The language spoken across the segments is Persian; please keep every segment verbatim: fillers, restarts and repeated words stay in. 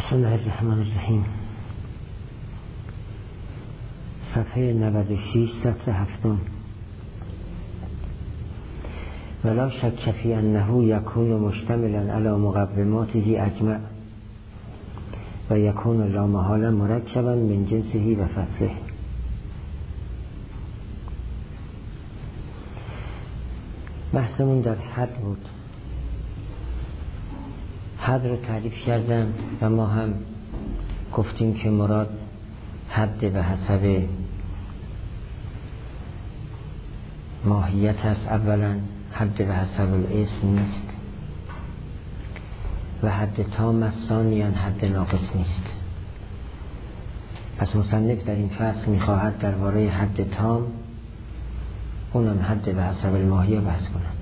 بسم الله الرحمن الرحیم. صفحه نود و شش سطر هفتم. ولا شک فی انه یکون مشتملا علی مقوماته اجمع و یکون لا محاله مرکبا من جنسه و فصله. بحثمون در حد بود. حد رو تعریف کردن و ما هم گفتیم که مراد حد به حسب ماهیت است. اولا حد به حسب الاسم نیست و حد تام است. ثانیاً حد ناقص نیست. پس مصنف در این فصل میخواهد درباره حد تام، اونم حد به حسب الماهیه بحث کند.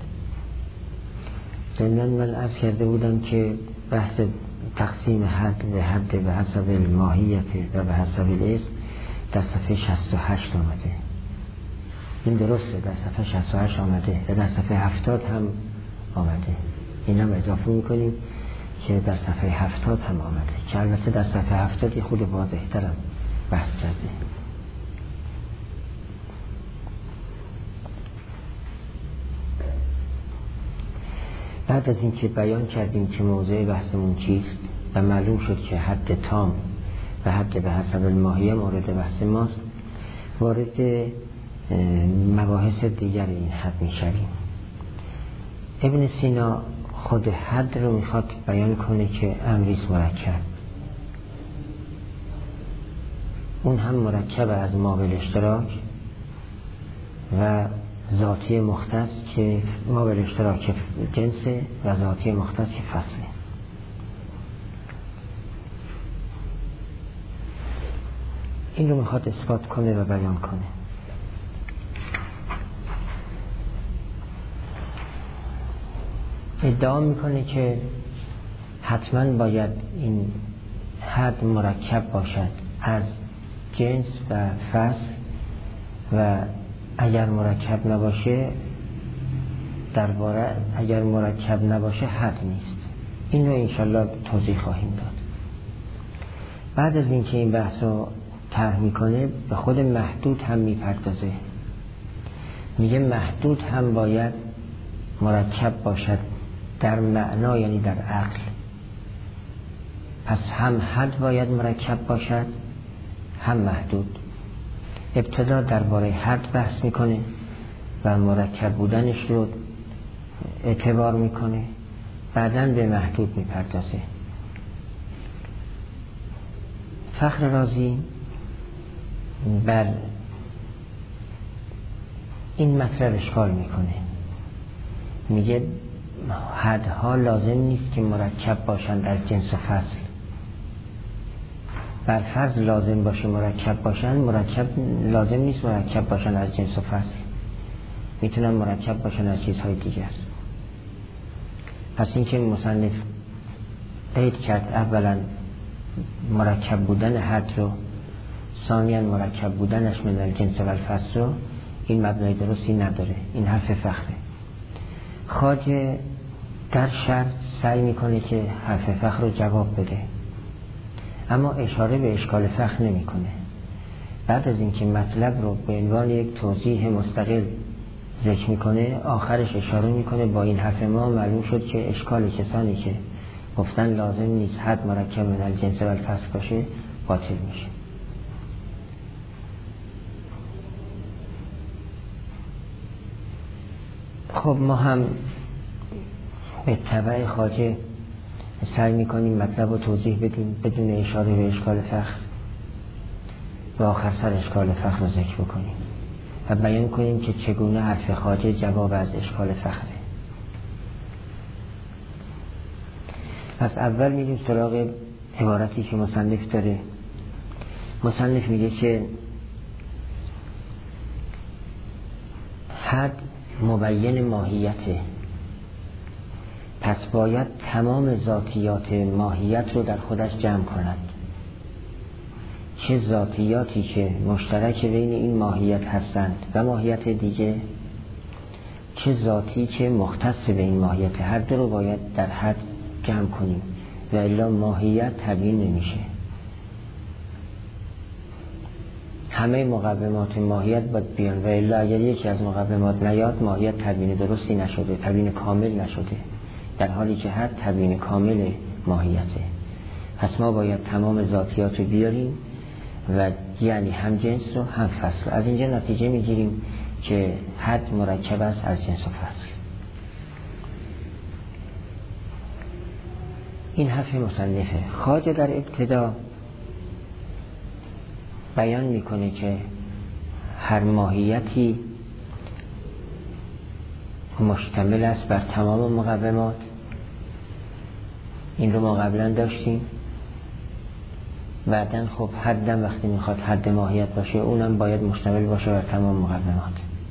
ضمناً من عرض کرده بودم که بحث تقسیم حد به حد به حسب الماهیت و به حسب الاسم در صفحه شصت و هشت آمده. این درسته، در صفحه شصت و هشت آمده و در صفحه هفتاد هم آمده. این هم اضافه میکنیم که در صفحه هفتاد هم آمده، که البته در صفحه هفتاد خود واضح ترم بحث کرده. بعد از اینکه بیان کردیم که موضوع بحثمون چیست و معلوم شد که حد تام و حد به حسب الماهیه مورد بحث ماست، وارد مباحث دیگر این حد میشویم. ابن سینا خود حد رو میخواد بیان کنه که امریست مرکب، اون هم مرکب از ما بالاشتراک و ذاتی مختص که ما بالاشتراک جنسه و ذاتی مختص که فصله. این رو میخواد اثبات کنه و بیان کنه. ادعا میکنه که حتما باید این حد مرکب باشد از جنس و فصل و اگر مرکب نباشه درباره اگر مرکب نباشه حد نیست. این رو انشالله توضیح خواهیم داد. بعد از اینکه این بحث رو طرح میکنه به خود محدود هم میپردازه. میگه محدود هم باید مرکب باشد در معنا، یعنی در عقل. پس هم حد باید مرکب باشد هم محدود. ابتدا درباره حد بحث میکنه و مرکب بودنش رو اعتبار میکنه، بعداً به محدود میپردازه. فخر رازی بر این مطلب اشکال میکنه. میگه حدها لازم نیست که مرکب باشند از جنس و فصل. بر فرض لازم باشه مرکب باشن، مرکب لازم نیست مرکب باشن از جنس و فصل، میتونن مرکب باشن از چیزهای دیگر. پس این که مصنف قید کرد اولا مرکب بودن حد رو، ثانیاً مرکب بودنش من الجنس و الفصل رو، این مبنای درستی نداره. این حرف فخره. خواجه در شرط سعی میکنه که حرف فخر رو جواب بده، اما اشاره به اشکال فخر نمیکنه. بعد از اینکه مطلب رو به عنوان یک توضیح مستقل ذکر میکنه، آخرش اشاره میکنه با این حرف ما معلوم شد که اشکال کسانی که گفتن لازم نیست حد مرکب من الجنس و الفصل باشه باطل میشه. خب ما هم به تبع خواجه سعی میکنیم مطلب رو توضیح بدیم بدون اشاره به اشکال فخر و آخر سر اشکال فخر رو ذکر بکنیم و بیان کنیم که چگونه حرف خواجه جواب از اشکال فخره. پس اول میریم سراغ عبارتی که مصنف داره. مصنف میگه که حد مبین ماهیته، پس باید تمام ذاتیات ماهیت رو در خودش جمع کند. چه ذاتیاتی که مشترک بین این ماهیت هستند و ماهیت دیگه، چه ذاتی که مختص به این ماهیت، هر دو رو باید در حد جمع کنیم و الا ماهیت تبیین نمیشه. همه مقومات ماهیت باید بیان و الا اگر یکی از مقومات نیاد ماهیت تبیین درستی نشده، تبیین کامل نشده، در حالی که هر تبیین کامل ماهیته. پس ما باید تمام ذاتیات رو بیاریم و یعنی هم جنس رو هم فصل. از اینجا نتیجه میگیریم که حد مرکب است از جنس و فصل. این حرف مصنفه. خواجه در ابتدا بیان میکنه که هر ماهیتی مشتمل است بر تمام مقومات. این رو ما قبلا داشتیم. بعدن خب حدم وقتی میخواد حد ماهیت باشه اونم باید مشتمل باشه بر تمام مقومات.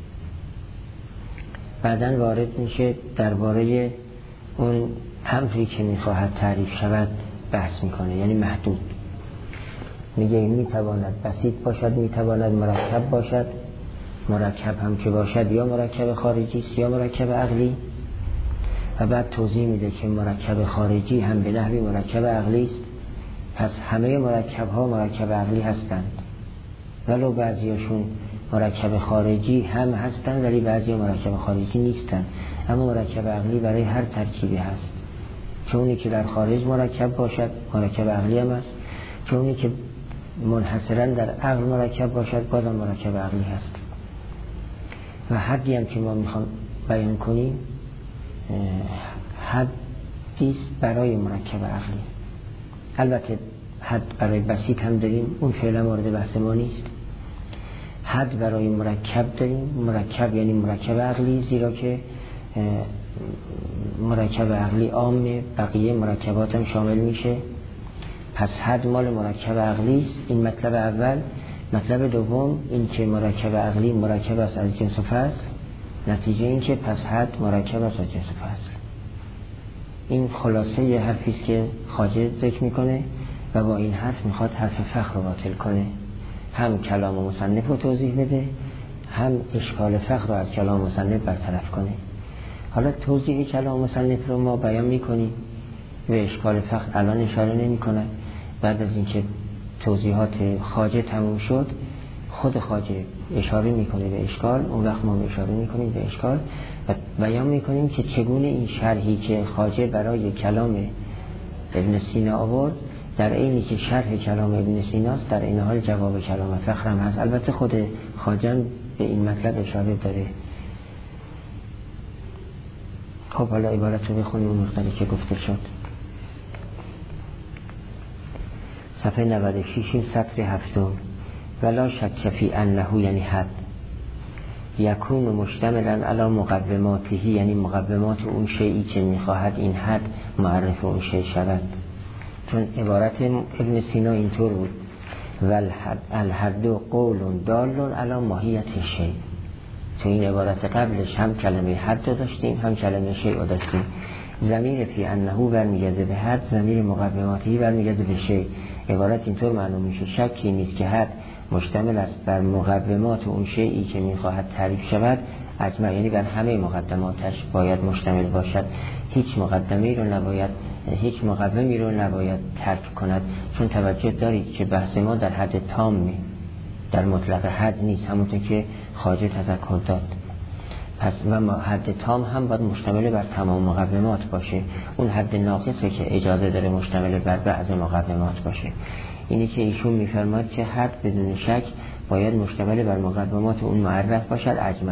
بعدن وارد میشه درباره اون امری که میخواهد تعریف شود بحث میکنه، یعنی محدود. میگه این میتواند بسیط باشد، میتواند مرکب باشد. مرکب هم که باشد یا مرکب خارجی است یا مرکب عقلی. و بعد توضیح میده که مرکب خارجی هم به نحوی مرکب عقلی است. پس همه مرکب ها مرکب عقلی هستند، ولو بعضیاشون مرکب خارجی هم هستند ولی بعضی مرکب خارجی نیستند. اما مرکب عقلی برای هر ترکیبی هست. چونی که در خارج مرکب باشد مرکب عقلی هم هست، چونی که منحصرا در عقل مرکب باشد بازم مرکب عقلی هست. و حدی هم که ما میخوام بیان کنیم حدیست برای مرکب عقلی. البته حد برای بسیط هم داریم، اون فعلا مورد بحث ما نیست. حد برای مرکب داریم. مرکب یعنی مرکب عقلی، زیرا که مرکب عقلی عامه، بقیه مرکبات هم شامل میشه. پس حد مال مرکب عقلی است. این مطلب اول. مطلب دوم این که مرکب عقلی مرکب است از جنس و فصل. نتیجه این که پس حد مرکب است از جنس و فصل. این خلاصه یه حرفی است که خواجه ذکر میکنه و با این حرف میخواد حرف فخر رو باطل کنه. هم کلام مصنف رو توضیح بده، هم اشکال فخر رو از کلام مصنف برطرف کنه. حالا توضیح کلام مصنف رو ما بیان میکنیم و اشکال فخر الان اشاره نمی کنه. بعد از اینکه توضیحات خواجه تموم شد خود خواجه اشاره میکنه به اشکال، اون وقت ما اشاره میکنیم به اشکال و بیان میکنیم که چگونه این شرحی که خواجه برای کلام ابن سینا آورد در عینی که شرح کلام ابن سیناست در این حال جواب کلام فخر هم هست. البته خود خواجه به این مطلب اشاره داره. خب حالا عبارت رو بخونیم اون مقداری که گفته شد. صفحه نود و شش سطر هفتم. ولا شک فی انه یعنی حد یکون مشتملا علی مقوماته، یعنی مقومات اون شیئی که میخواهد این حد معرف اون شیء شود. چون عبارت ابن سینا اینطور بود والحد الحد قول دال علی ماهیت شیء. تو این عبارت قبلش هم کلمه حد داشتیم هم کلمه شیء داشتیم. ضمیر فی انه برمیگرده به حد، ضمیر مقوماتی برمیگرده به شیء. عبارت اینطور معلوم میشه شکی نیست که حد مشتمل است بر مقومات اون شیئی که میخواهد تعریف شود اجمع، یعنی بر همه مقدماتش باید مشتمل باشد. هیچ مقدمه‌ای رو نباید هیچ مقومی رو نباید ترک کند. چون توجه دارید که بحث ما در حد تامه، در مطلق حد نیست، همونطور که خواجه تذکر داد. پس و حد تام هم باید مشتمل بر تمام مقومات باشه. اون حد ناقصه که اجازه داره مشتمل بر بعض مقومات باشه. اینی که ایشون میفرماد که حد بدون شک باید مشتمل بر مقومات اون معرف باشد اجمع.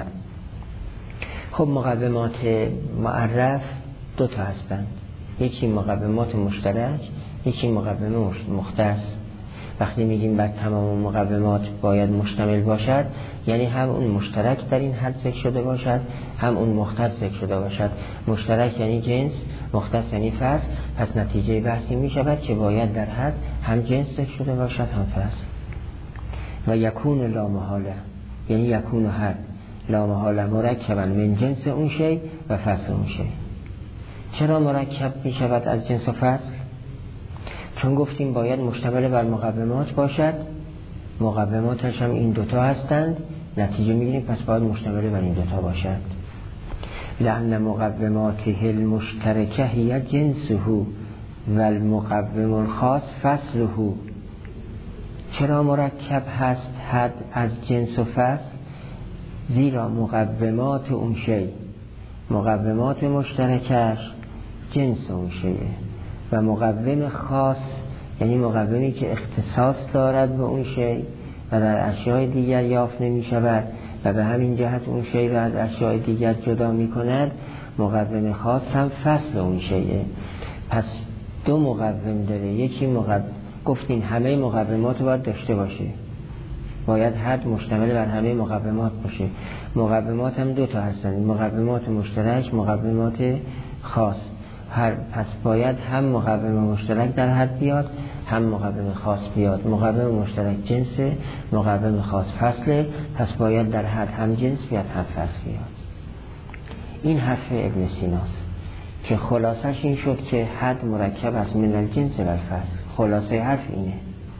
خب مقومات معرف دو تا هستند، یکی مقومات مشترک، یکی مقومات مختص. وقتی میگیم بر تمام مقومات باید مشتمل باشد یعنی هم اون مشترک در این حد ذکر شده باشد هم اون مختص ذکر شده باشد. مشترک یعنی جنس، مختص یعنی فصل. پس نتیجه بحثی می شود که باید در حد هم جنس ذکر شده باشد هم فصل. و یکون لا محاله یعنی یکون حد لا محاله مرکبا من جنس اون شی و فصل اون شی. چرا مرکب می شود از جنس و فصل؟ چون گفتیم باید مشتمل بر مقومات باشد، مقوماتش هم این دوتا هستند، نتیجه میگیریم پس باید مشتمل بر این دوتا باشد. لأن مقوماته المشترکه هی جنسه و المقوم الخاص فصله. چرا مرکب هست حد از جنس و فصل؟ زیرا مقومات اون شی، مقومات مشترکش جنس اون شیه و مقوم خاص یعنی مقومی که اختصاص دارد به اون شی و در اشیاء دیگر یافت نمی شود و به همین جهت اون شی را از اشیاء دیگر جدا می کند. مقوم خاص هم فصل اون شیه. پس دو مقوم داره. یکی مقوم، گفتین همه مقومات رو باید داشته باشه، باید حد مشتمل بر همه مقومات باشه. مقومات هم دو تا هستن، مقومات مشترک، مقومات خاص. هر پس باید هم مقوم مشترک در حد بیاد، هم مقوم خاص بیاد. مقوم مشترک جنسه، مقوم خاص فصله، پس باید در حد هم جنس بیاد هم فصل بیاد. این حرف ابن سیناست که خلاصش این شد که حد مرکب از من الجنس و الفصل. خلاصه حرف اینه.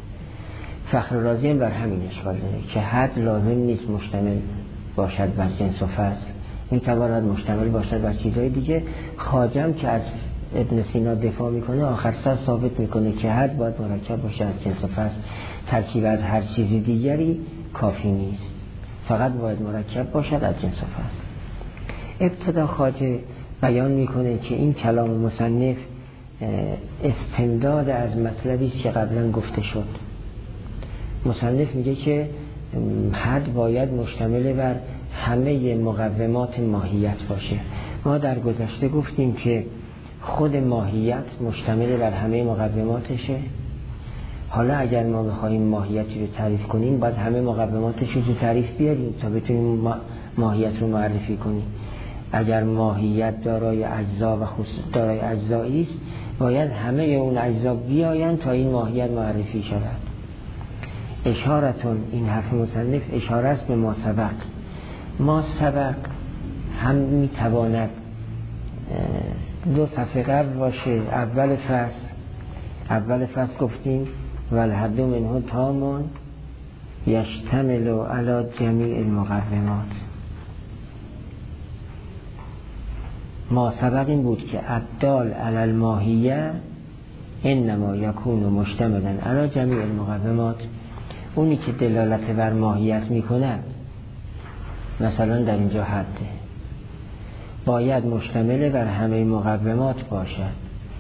فخر رازی هم بر همین اشکال داره که حد لازم نیست مشتمل باشد بر جنس و فصل، میتواند مشتمل باشد بر چیزهای دیگه. خواجم که از ابن سینا دفاع میکنه آخر سر ثابت میکنه که حد باید مرکب باشد از جنس و فصل، ترکیب از هر چیزی دیگری کافی نیست، فقط باید مرکب باشد از جنس و فصل. ابتدا خواجه بیان میکنه که این کلام مصنف استمداد از مطلبی است که قبلا گفته شد. مصنف میگه که حد باید مشتمل بر همه مقومات ماهیت باشه. ما در گذشته گفتیم که خود ماهیت مشتمل بر همه مقوماتشه. حالا اگر ما بخوایم ماهیتی رو تعریف کنیم باید همه مقوماتش رو تعریف بیاریم تا بتونیم ماهیت رو معرفی کنیم. اگر ماهیت دارای اجزا و خصوص دارای اجزایی است باید همه اون اجزا بیاین تا این ماهیت معرفی شود. اشارتون، این حرف مصنف اشاره است به ما سبق. ما سبق هم میتواند دو صفحه قبل باشه. اول فصل اول فصل گفتیم والحد منه تام یشتمل علی جمیع المقومات. ما سبق این بود که الدال علی الماهیه انما یکون مشتملا علی جمیع المقومات. اونی که دلالت بر ماهیت میکند، مثلا در اینجا حده، باید مشتمل بر همه مقومات باشد.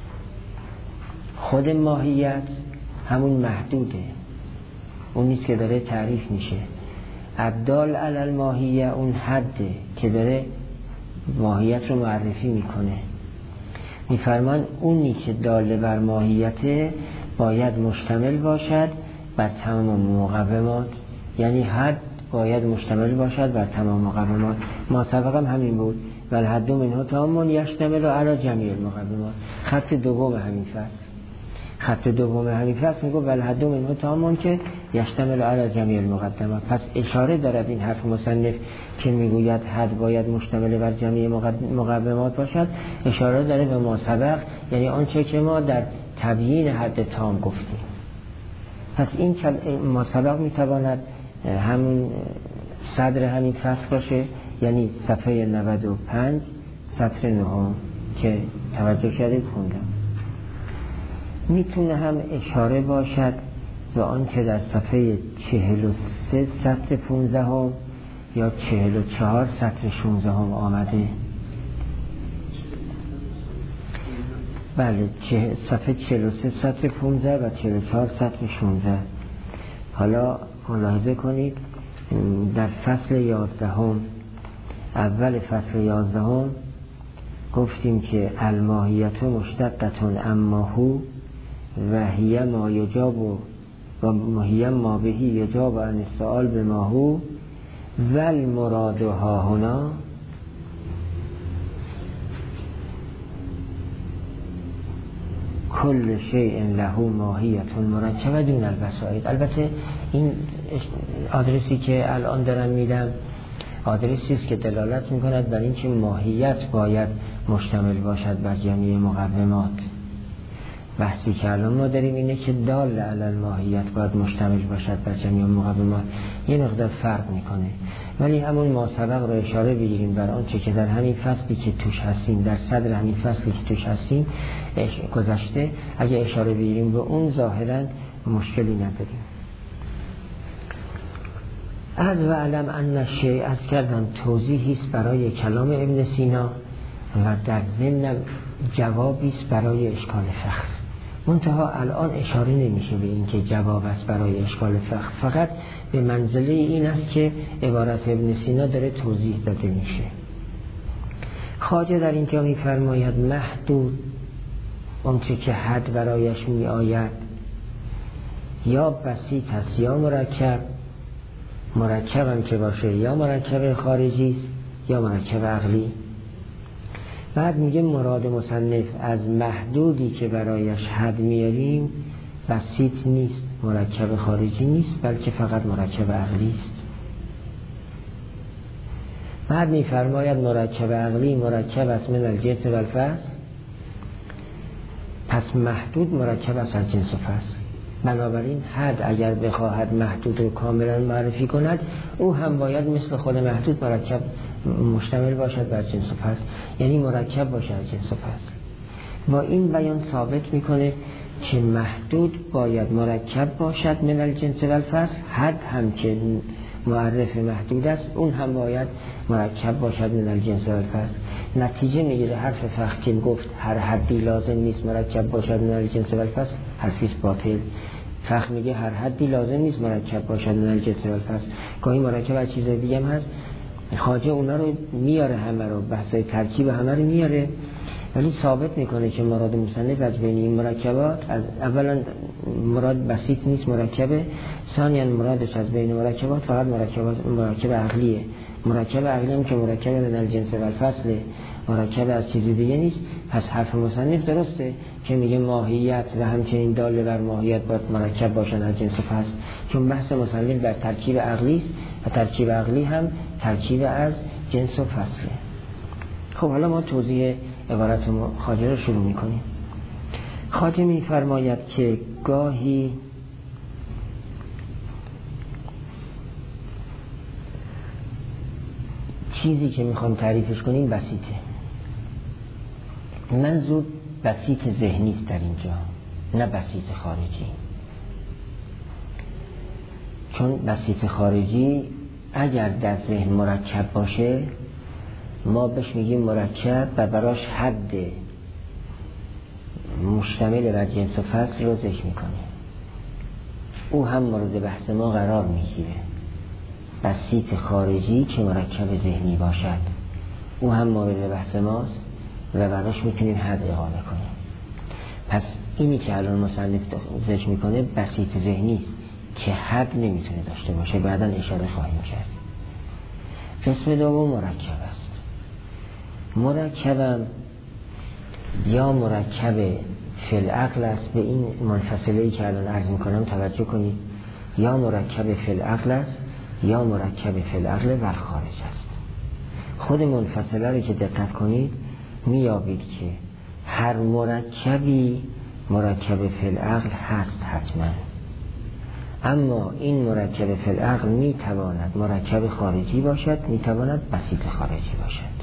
خود ماهیت همون محدوده، اون نیست که داره تعریف میشه. الدال علی الماهیه اون حده که داره ماهیت رو معرفی میکنه. میفرمان اونی که دال بر ماهیته باید مشتمل باشد بر تمام مقومات، یعنی حد باید مشتمل باشد بر تمام مقومات. ما سبق هم همین بود والحد منه تام یشتمل علی جمیع المقومات. خط دوم همین فصل خط دوم همین فصل میگه والحد منه تام که یشتمل علی جمیع المقدمات. پس اشاره دارد این حرف مصنف که میگوید حد باید مشتمل بر جمیع مقومات باشد، اشاره داره به ما سبق، یعنی آنچه که ما در تبیین حد تام گفتیم. پس این ما سبق میتواند همون صدر همین فصل باشه، یعنی صفحه نود و پنج سطر نهم که توجه کردید خوندم. میتونه هم اشاره باشد به آن که در صفحه چهل و سه سطر پونزده هم یا چهل و چهار سطر شونزده هم آمده. بله، صفحه چهل و سه سطر پونزده و چهل و چهار سطر شونزده. حالا ملاحظه کنید در فصل یازدهم، اول فصل یازدهم گفتیم که الماهیت مشتقتون اما هو و هی ما یجاب و هی ما بهی یجاب عن السؤال به ما هو و المراد ها هنا کل شیء له ماهیت مرکبه دون البسائط. البته این آدرسی که الان دارم میدم آدرسی است که دلالت میکند بر این که ماهیت باید مشتمل باشد بر جمیع مقومات. بحثی که الان ما داریم اینه که دال علی الماهیت باید مشتمل باشد بر جمیع مقومات. یه مقدار فرق میکنه، ولی همون ما سبق رو اشاره بگیریم بر آنچه که در همین فصلی که توش هستیم، در صدر همین فصلی که توش هستیم گذشته، اگه اشاره بگیریم به اون ظاهرا مشکلی نداریم. از و علم ان شیء، از کردم توضیحی است برای کلام ابن سینا و در ضمن جوابی است برای اشکال فقه. منتها الان اشاره نمیشه به این که جواب است برای اشکال فقه، فقط به منزله این است که عبارت ابن سینا داره توضیح داده میشه. خواجه در اینجا میفرماید محدود اونچه که حد برایش می آید یا بسیط است یا مرکب، مرکب هم که باشه یا مرکب خارجی است یا مرکب عقلی. بعد میگه مراد مصنف از محدودی که برایش حد میاریم بسیط نیست، مرکب خارجی نیست، بلکه فقط مرکب عقلی است. بعد میفرماید مرکب عقلی مرکب است من الجنس و الفصل، پس محدود مرکب است از جنس و فصل. بنابراین حد اگر بخواهد محدود رو کاملا معرفی کند، او هم باید مثل خود محدود مرکب مشتمل باشد بر جنس و فصل، یعنی مرکب باشد از جنس و فصل. با این بیان ثابت میکنه که محدود باید مرکب باشد من الجنس و الفصل، حد هم که معرف محدود است اون هم باید مرکب باشد من الجنس و الفصل. نتیجه میگیره حرف فقه که گفت هر حدی لازم نیست مرکب باشد من الجنس و الفصل، حرفیست باطل. فقه میگه هر حدی لازم نیست مرکب باشد من الجنس و الفصل، گاهی مرکب از چیز دیگه هم هست. خواجه اونا رو میاره، همه رو بحثای ترکیب همه رو میاره، ولی ثابت میکنه که مراد مصنف از بین این مرکبات، از اولا مراد بسیط نیست مرکبه، ثانیا مرادش از بین مرکبات فقط مرکبات مرکب عقلیه. مرکب عقلی هم که مرکب من الجنس و الفصل، مرکب از چیزی دیگه نیست. پس حرف مصنف درسته که میگه ماهیت و همچنین داله بر ماهیت باید مرکب باشن از جنس و فصل، چون بحث مصنف در ترکیب عقلی است و ترکیب عقلی هم ترکیب از جنس و فصله. خب حالا ما توضیح عبارت خواجه رو شروع میکنیم. خواجه میفرماید که گاهی چیزی که میخوام تعریفش کنیم بسیطه. منظور بسیط ذهنی است در اینجا، نه بسیط خارجی. چون بسیط خارجی اگر در ذهن مرکب باشه ما بهش میگیم مرکب و براش حد مشتمل بر جنس و فصل رو ذکر میکنه، او هم مورد بحث ما قرار میگیره. بسیط خارجی که مرکب ذهنی باشد او هم مورد بحث ماست و براش میتونیم حد اقامه کنیم. پس اینی که الان مصنف ذکر میکنه بسیط ذهنی است که حد نمیتونه داشته باشه، بعداً اشاره خواهیم کرد. قسم دوم مرکب است. مرکبم یا مرکب فی العقل است، به این منفصله‌ای که الان عرض میکنم توجه کنید، یا مرکب فی العقل است یا مرکب فی العقل و خارج است. خود منفصله رو که دقت کنید میابید که هر مرکبی مرکب فی العقل هست حتما، اما این مرکب فی العقل میتواند مرکب خارجی باشد، میتواند بسیط خارجی باشد.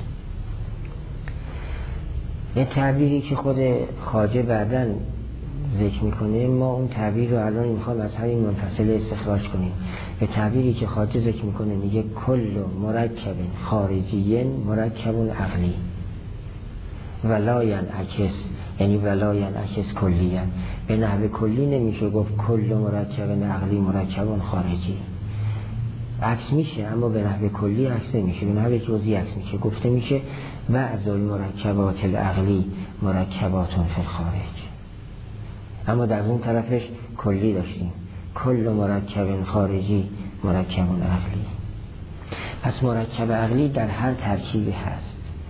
یه تعبیری که خود خواجه بعداً ذکر میکنه، ما اون تعبیر رو الان میخوام از همین منفصله استخراج کنیم. به تعبیری که خواجه ذکر میکنه میگه کل مرکب خارجی مرکب عقلی ولا ینعکس، یعنی ولا ینعکس کلیاً. به نحو کلی نمیشه گفت کل مرکب عقلی مرکب خارجی، عکس میشه، اما به نحو کلی عکس نمیشه، به نحو جزئی عکس میشه. گفته میشه بعض المرکبات العقلی مرکبات فی الخارج، اما در اون طرفش کلی داشتیم کل مرکب خارجی مرکب عقلی. پس مرکب عقلی در هر ترکیبی هست،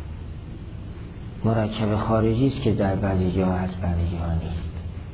مرکب خارجی است که در بعضی جا هست بعضی جا نیست.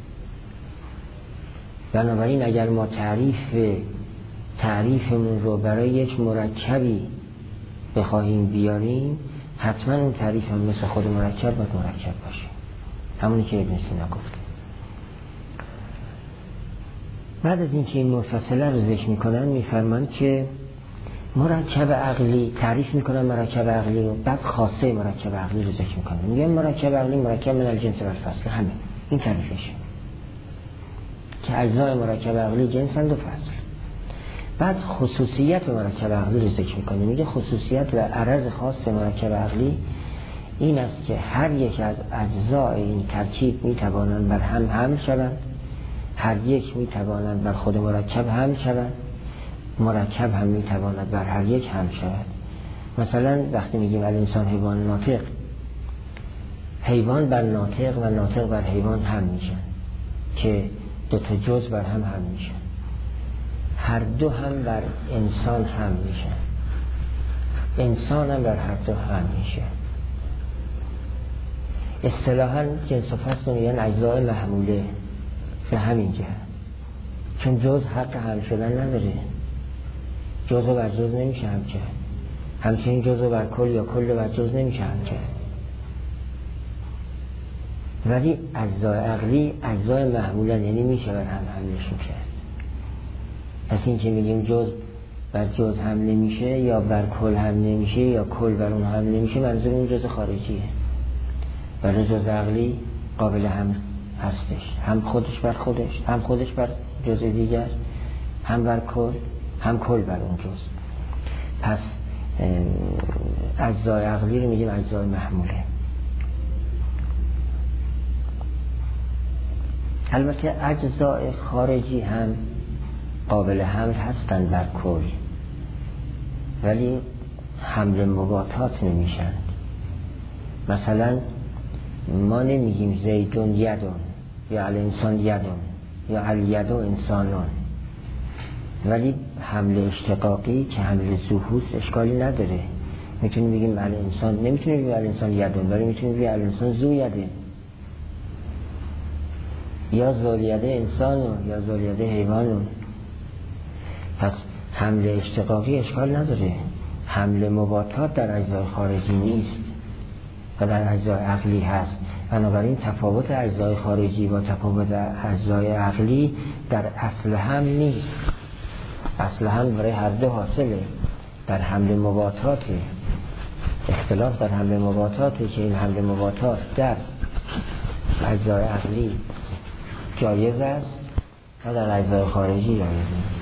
بنابراین اگر ما تعریف تعریفمون رو برای یک مرکبی بخواهیم بیاریم، حتما اون تعریف هم مثل خود مرکب باید مرکب باشه، همونی که ابن سینا گفت. بعد از اینکه این منفصله رو ذکر میکنن میفرمان که مرکب عقلی تعریف میکنن مرکب عقلی رو، بعد خاصه مرکب عقلی رو ذکر میکنن. میگن مرکب عقلی مرکب من الجنس و الفصل، همه این تعریفشه که اجزای مرکب عقلی جنسند و فصل. بعد خصوصیت مرکب عقلی رو ذکر میکنه. میگه خصوصیت و عرض خاص مرکب عقلی این است که هر یک از اجزای این ترکیب میتوانند بر هم حمل شوند، هر یک میتوانند بر خود مرکب حمل شوند، مرکب هم میتواند بر هر یک حمل شود. مثلا وقتی میگیم الانسان حیوان ناطق، حیوان بر ناطق و ناطق بر حیوان هم میشن که دو تا جز بر هم هم میشن، هر دو هم بر انسان هم میشن، انسان هم بر هر دو هم میشه. اصطلاحاً جنس و فصل میگن اجزای محموله به همین جهت، چون جز حق حمل شدن نداره، جزء بر جز نمیشه هم کرد، همچنین جزء بر کل یا کل بر جز نمیشه هم کرد. ولی اجزای عقلی اجزای محمولن، یعنی میشه بر هم حملشون کرد. پس این که میگیم جز بر جز حمله میشه یا بر کل حمله میشه یا کل بر اون حمله میشه، منظور اون جز خارجیه. برای جز عقلی قابل حمل هستش، هم خودش بر خودش، هم خودش بر جز دیگر، هم بر کل، هم کل بر اون جز. پس اجزای عقلی رو میگیم اجزای محموله. البته اجزای خارجی هم قابل حمل هستند بر کل، ولی حمل مباطات نمیشند. مثلا ما نمیگیم زیدون یدون یا الانسان یدون یا الیدو انسانون، ولی حمل اشتقاقی که حمل ظهوس اشکالی نداره. میتونیم بگیم الانسان، نمیتونیم بگیم الانسان یدون، ولی میتونیم بگیم الانسان زو یده، یا زولیده انسانون یا زولیده حیوانون. پس حمل اشتقاقی اشکال نداره. حمل مباطات در اجزای خارجی نیست و در اجزای عقلی هست. بنابراین تفاوت اجزای خارجی با تفاوت اجزای عقلی در اصل هم نیست. اصل هم برای هر دو حاصله. در حمل مباطات اختلاف در حمل مباطاته که این حمل مباطات در اجزای عقلی جایز است و در اجزای خارجی جایز نیست.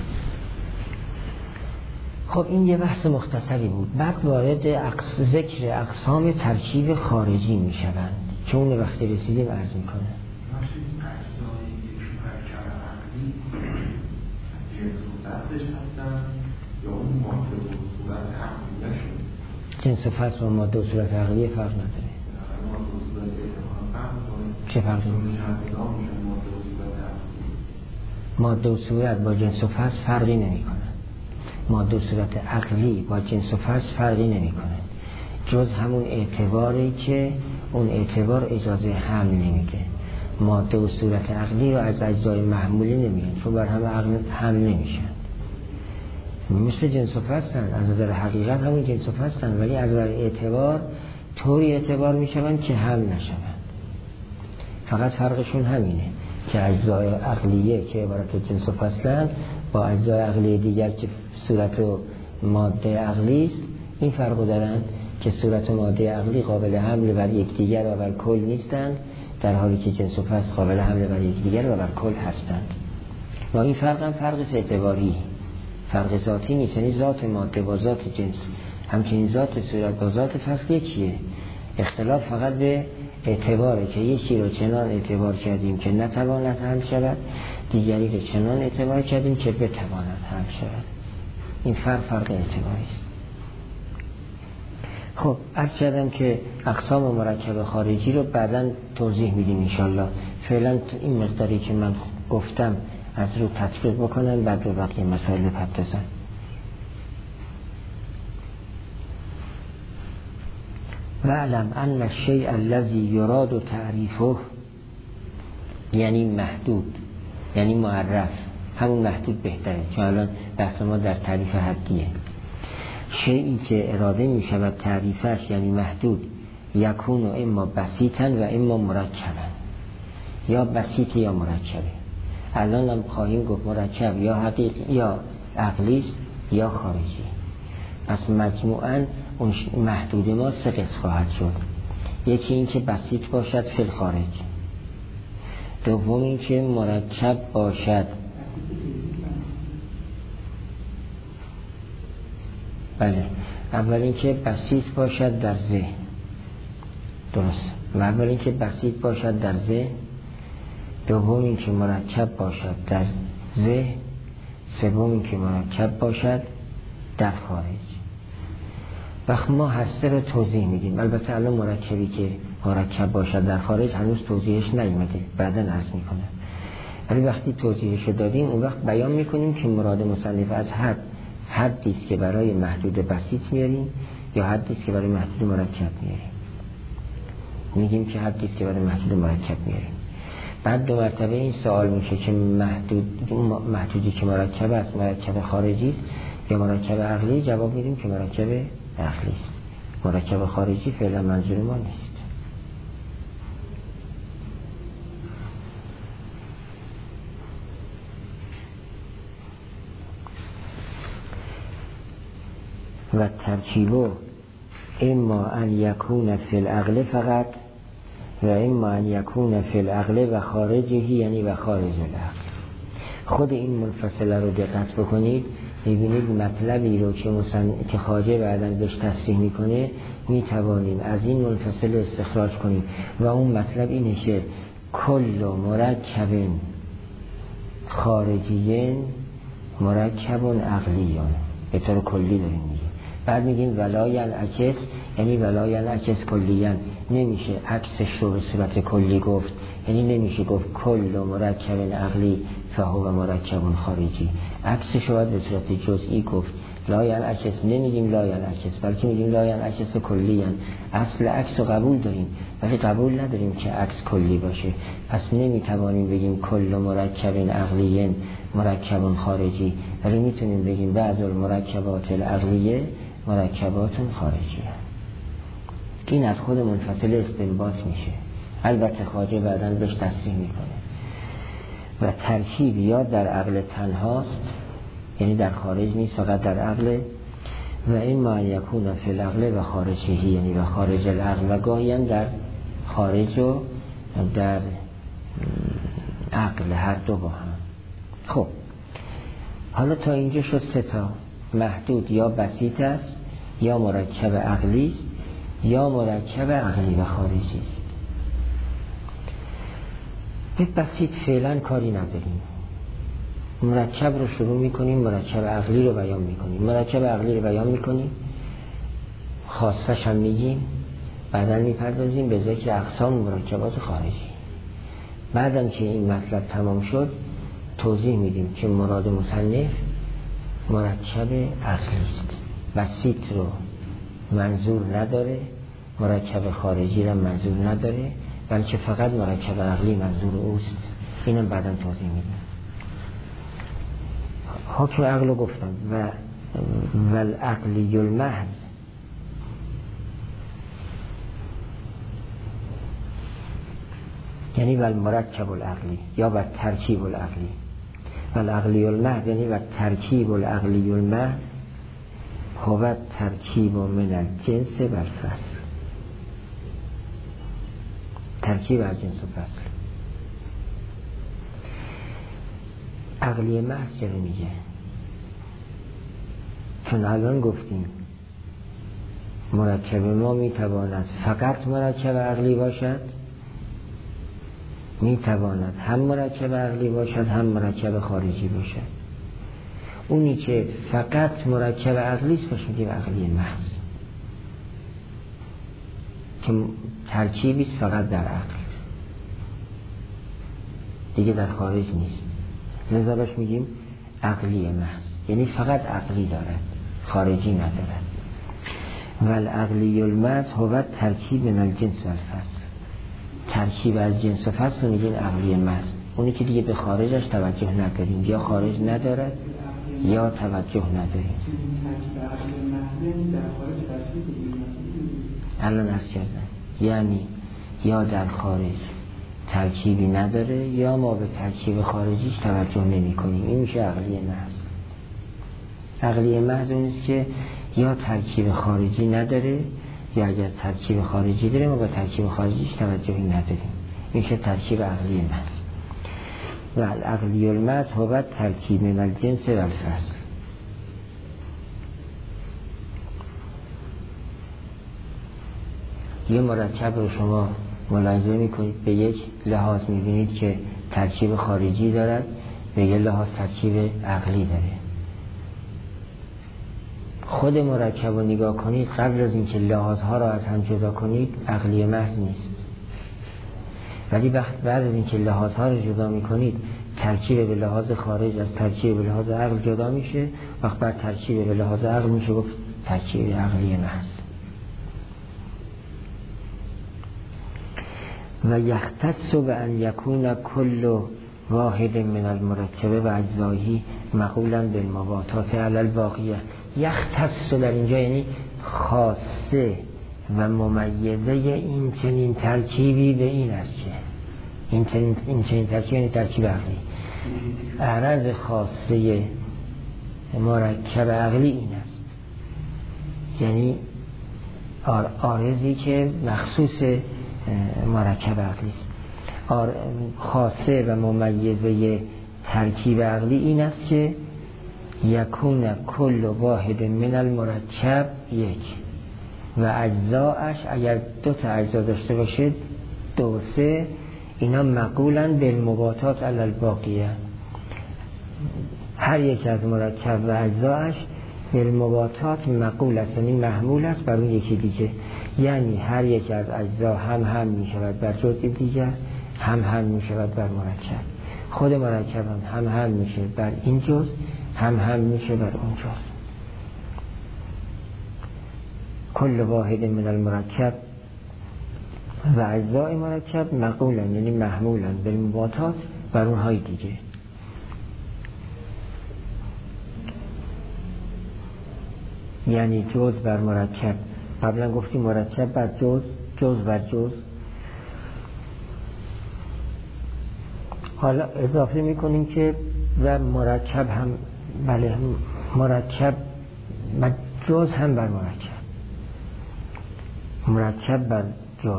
خب این یه بحث مختصری بود. بعد وارد اقص... ذکر اقسام ترکیب خارجی می شوند که اون وقتی رسیدیم عرض می کنه. جنس و فصل و ماده و صورت عقلیه فرق نداره. چه فرقی؟ ماده و صورت با جنس و فصل فرقی نمی کنه. ماده و صورت عقلی با جنس و فصل فرقی نمی کنه، جز همون اعتباری که اون اعتبار اجازه حمل نمیده. ماده و صورت عقلی رو از اجزای محمولی نمیگن، چون بر هم عقل حمل نمیشن. مثل جنس و فصل از نظر حقیقت همون جنس و فصل، ولی از نظر اعتبار طوری اعتبار میشوند که حمل نشوند. فقط فرقشون همینه که اجزای عقلیه که عبارت جنس و فصلن با اجزای عقلی دیگر که صورت و ماده عقلی است این فرق دارن که صورت و ماده عقلی قابل حمل بر یکدیگر و بر کل نیستند، در حالی که جنس و فصل قابل حمل بر یکدیگر و بر کل هستند. و این فرق هم فرق اعتباری، فرق ذاتی نیست. یعنی ذات ماده با ذات جنس، همچنین ذات صورت با ذات فصل یکیه. اختلاف فقط به اعتباره که یکی رو چنان اعتبار کردیم که نتواند حمل شود، دیگری رو چنان اعتبار کردیم که بتواند حمل شود. این فرق فرق اعتباری است. خب عرض کردم که اقسام مرکب خارجی رو بعداً توضیح میدیم انشالله. فعلا این مقداری که من گفتم از رو تطبیق بکنم، بعد به بقیه مسائل بپردازم. وَاعْلَمْ أَنَّ الشَّيْءَ الَّذِي يُرَادُ تَعْرِيفُهُ، یعنی محدود، یعنی معرف. همون محدود بهتره، چون الان بحث ما در تعریف حدیه. شیئی که اراده می شود تعریفش یعنی محدود، یکون و اما بسیطن و اما مرکبن، یا بسیط یا مرکبه. الان هم خواهیم گفت مرکب یا حقیقی یا عقلی یا خارجی. پس مجموعاً اون محدود ما سه قسم خواهد شد. یکی این که بسیط باشد فی الخارج، دوم این که مرکب باشد بله اول این که بسیط باشد در ذهن، درست، اول این که بسیط باشد در ذهن، دوم این که مرکب باشد در ذهن، سوم این که مرکب باشد در خارج. وقت ما هر سه رو توضیح میدیم. البته الان مرکبی که مرکب باشد در خارج هنوز توضیحش نیومده، بعداً عرض میکنم. ولی وقتی توضیحش دادیم اون وقت بیان میکنیم که مراد مصنف از حد حدی است که برای محدود بسیط میاریم یا حدی است که برای محدود مرکب میاریم. میگیم که حدی است که برای محدود مرکب میاریم. بعد دو مرتبه این سوال میشه که محدود محدودی که مرکب است مرکب خارجی است یا مرکب عقلی؟ جواب میدیم که مرکب عقلی است. مرکب خارجی فعلا منظور ما نیست. و ترکیبو اما ان یکون فی العقل فقط و اما ان یکون فی العقل و خارجه، یعنی و خارج العقل. خود این منفصله رو دقت بکنید، میبینید مطلبی رو که مثلا که خواجه بعداً بهش تصریح میکنه میتوانیم از این منفصل استخراج کنیم و اون مطلب اینه که کل مرکب خارجی مرکب عقلی، به طور کلی داریم میگیم. بعد میگیم ولا ینعکس، یعنی ولا ینعکس کلیاً، نمیشه عکسش رو به صورت کلی گفت، یعنی نمیشه گفت کل مرکب عقلی فهو مرکب خارجی، عکسش رو باید به صورت جزئی گفت. لا ینعکس نمیگیم لا ینعکس، بلکه میگیم لا ینعکس کلیاً. اصل عکس رو قبول داریم ولی قبول نداریم که عکس کلی باشه، پس نمیتوانیم بگیم کل مرکب عقلی مرکب خارجی، ولی میتونیم بگیم بعض المرکبات العقلیه مرکبات خارجیه. این از خود منفصل استنباط میشه، البته خواجه بعداً بهش تصریح میکنه. و ترکیب یا در عقل تنهاست، یعنی در خارج نیست، فقط در عقل. و این ما یکون فی العقل و خارجی، یعنی و خارج العقل، و گاهی هم در خارج و در عقل، هر دو با هم. خب حالا تا اینجا شد سه تا. محدود یا بسیط است یا مرکب عقلی است یا مرکب عقلی و خارجی است. به بسیط فعلا کاری نداریم، مرکب رو شروع میکنیم، مرکب عقلی رو بیان میکنیم، مرکب عقلی رو بیان میکنیم، خاصش هم میگیم، بعدا میپردازیم به ذکر اقسام مرکبات خارجی. بعدم که این مطلب تمام شد توضیح میدیم که مراد مصنف مرکب عقلی است، بسیط رو منظور نداره، مرکب خارجی رو منظور نداره، بلکه فقط مرکب عقلی منظور اوست. اینم بعدا توضیح میدم. حکم عقل رو گفتم. و والعقلی المحض، یعنی والمرکب العقلی یا و ترکیب العقلی. والعقلی المحض یعنی و ترکیب العقلی المحض هو ترکیب من الجنس و الفصل. ترکیب از جنس و فصل. عقلی محض چه میگه؟ چون الان گفتیم مرکب ما میتواند فقط مرکب عقلی باشد، میتواند هم مرکب عقلی باشد هم مرکب خارجی باشد. اونی که فقط مرکب عقلی است باشه میگیم عقلی محض، که ترکیبی است فقط در عقل، دیگه در خارج نیست. لذا بهش میگیم عقلی محض، یعنی فقط عقلی دارد، خارجی ندارد. والعقلی المحض هو ترکیب من الجنس و الفصل. ترکیب از جنس و فصل میگیم عقلی محض. اونی که دیگه به خارجش توجه نداریم، یا خارج ندارد یا توجه نداریم. الان عرض کردم یعنی یا در خارج ترکیبی نداره یا ما به ترکیب خارجیش توجه نمی کنیم. این میشه عقلی محض. عقلی محض اون است که یا ترکیب خارجی نداره یا اگر ترکیب خارجی داره ما به ترکیب خارجیش توجهی نداریم. این میشه ترکیب عقلی محض. و العقلی المحض هو ترکیب من الجنس و الفصل. یه مرکب رو شما ملاحظه میکنید به یک لحاظ میبینید که ترکیب خارجی دارد، به یک لحاظ ترکیب عقلی داره. خود مرکب رو نگاه کنید قبل از اینکه لحاظها را از هم جدا کنید عقلی محض نیست، ولی بعد از اینکه لحاظها رو جدا میکنید ترکیب به لحاظ خارج از ترکیب به لحاظ عقل جدا میشه، وقت بعد ترکیب به لحاظ عقل میشه گفت ترکیب عقلی محض. و یختص بأن یکون کل واحد من المرکبه و اجزایی مقولا بالمباطات علی الباقیه. یختص در اینجا یعنی خاصه و ممیزه این چنین ترکیبی به این است که این چنین, این چنین ترکیبی یعنی ترکیب عقلی. اعراض خاصه مرکب عقلی این است، یعنی عارضی که مخصوص مرکب عقلی است. خاصه و ممیزه ترکیب عقلی این است که یکون کل واحد من المرکب یک و اجزاش اگر دو تا اجزا داشته باشه دو سه اینا مقولا بالمباطات علی الباقیه. هر یک از مرکب و اجزاش بالمباطات مقول است، یعنی محمول است بر اون یکی دیگه. یعنی هر یک از اجزا هم هم می شود بر جزء دیگر، هم هم می شود بر مرکب. خود مرکب هم هم هم میشه بر این جزء، هم هم میشه بر اون جزء. کل واحد من المرکب و اجزای مرکب مقولن یعنی محمولن بالمباطات بر اونهای دیگه. یعنی جزء بر مرکب، قبلا گفتیم مرکب بر جزء، جزء بر جزء. حالا اضافه میکنیم که و مرکب هم بله مرکب و جزء هم بر مرکب، مرکب بر جزء،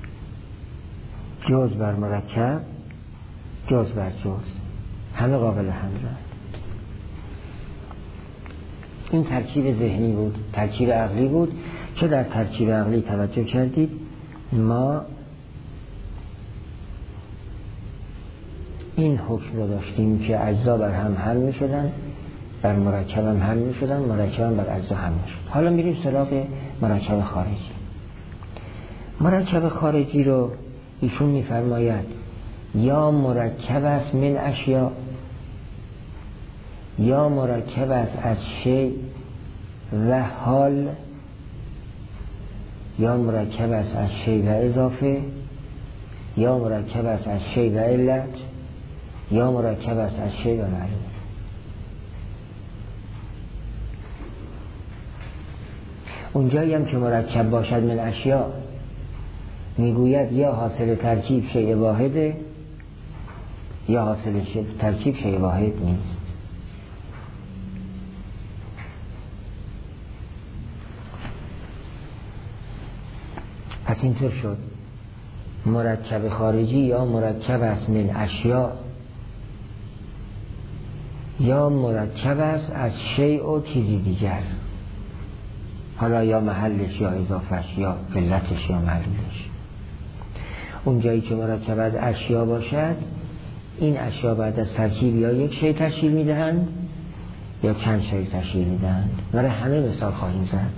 جزء بر مرکب، جزء بر جزء، همه قابل حمل. این ترکیب ذهنی بود، ترکیب عقلی بود که در ترکیب عقلی توجه کردید ما این حکم رو داشتیم که اجزا بر هم حل می شدن، بر مرکب هم حل می شدن، مرکب هم بر اجزا حل می شد. حالا میریم سراغ مرکب خارجی. مرکب خارجی رو ایشون می فرماید یا مرکب است من اشیا، یا مرکب است از شیء و حال، یا مرکب است از شیء و اضافه، یا مرکب است از شیء و علت، یا مرکب است از شیء و معلوم. اونجایی هم که مرکب باشد من اشیا میگوید یا حاصل ترکیب شیء واحده یا حاصل ترکیب شیء واحد نیست. پس اینطور شد مرکب خارجی یا مرکب است من اشیا یا مرکب است از شیء و چیزی دیگر، حالا یا محلش یا اضافش یا علتش یا معلولش. اون جایی که مرکب از اشیا باشد این اشیا بعد از ترکیب یا یک شیء تشکیل میدهند یا چند شیء تشکیل میدهند. برای همه مثال خواهیم زد.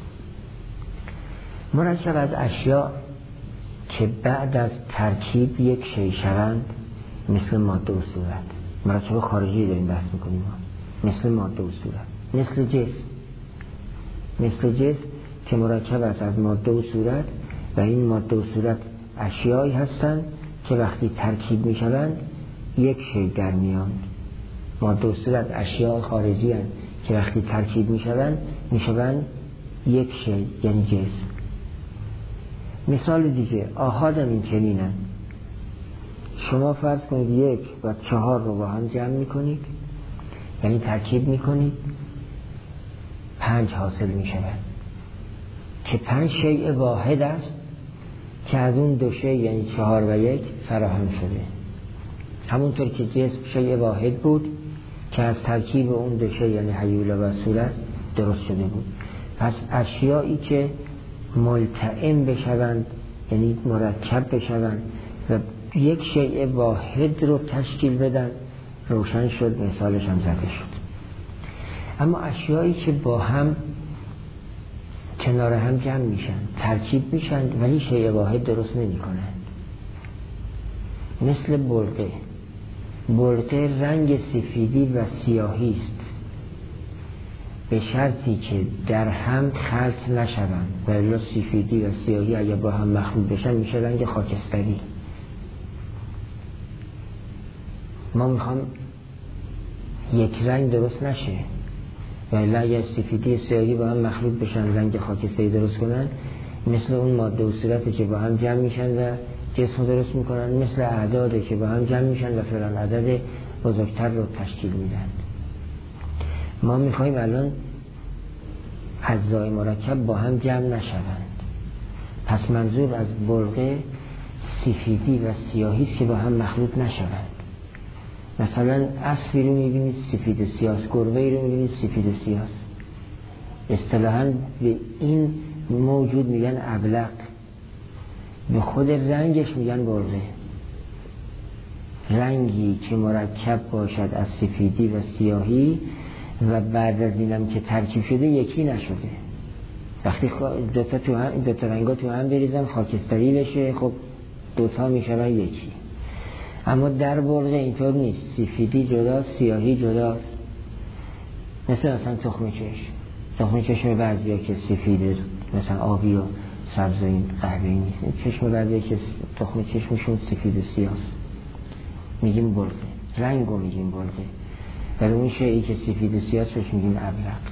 مرکب از اشیا که بعد از ترکیب یک شیء شوند مثل ماده و صورت. مرکب خارجی داریم بحث میکنیم ما. مثل ماده و صورت، مثل جسم، مثل جسم که مرکب است از ماده و صورت و این ماده و صورت اشیایی هستند که وقتی ترکیب میشوند یک شیء در میان. ماده و صورت اشیاء خارجی هستند که وقتی ترکیب میشوند میشوند یک شیء یعنی جسم. مثال دیگه آحاد هم این چنینن. شما فرض کنید یک و چهار رو با هم جمع میکنید، یعنی ترکیب میکنید، پنج حاصل میشود که پنج شیء واحد است که از اون دو شیء یعنی چهار و یک فراهم شده. همونطور که جسم شیء واحد بود که از ترکیب اون دو شیء یعنی هیوله و صورت درست شده بود. پس اشیایی که ملتئم بشوند یعنی مرکب بشوند و یک شیء واحد رو تشکیل بدن روشن شد، مثالش هم زده شد. اما اشیایی که با هم کنار هم جمع میشن، ترکیب میشن ولی شیء واحد درست نمی کنن، مثل بلغه. بلغه رنگ سفیدی و سیاهی است به شرطی که در هم خلط نشوند، و الا سفیدی و سیاهی اگر با هم مخلوط بشن میشه رنگ خاکستری. ما میخوام یک رنگ درست نشه، و الا اگر سفیدی و سیاهی با هم مخلوط بشن رنگ خاکستری درست کنن، مثل اون ماده و صورتی که با هم جمع میشن و جسم درست میکنن، مثل اعداده که با هم جمع میشن و فلان عدد بزرگتر رو تشکیل میدن. ما میخوایم الان اجزای مرکب با هم جمع نشوند. پس منظور از بلغه سفیدی و سیاهی است که با هم مخلوط نشوند. مثلا اسبی رو میبینید سفید و سیاه، گربه‌ای رو میبینید سفید و سیاه. اصطلاحاً به این موجود میگن ابلق، به خود رنگش میگن بلغه. رنگی که مرکب باشد از سفیدی و سیاهی و بعد از اینم که ترکیب شده یکی نشده. وقتی دوتا تو هم دوتا رنگا تو هم بریزن خاکستری بشه، خب دوتا میشن یکی. اما در بلغه اینطور نیست، سفیدی جداست، سیاهی جداست. مثل مثلا تخم چشم، تخم چشم بعضیا که سفیده مثلا آبی و سبز این قهوه‌ای نیست، چشم بعضیا که تخم چشمشون سفید و سیاست میگیم بلغه، رنگو میگیم بلغه. ولی اون شیئی که سفید و سیاست بهش میگیم ابلق.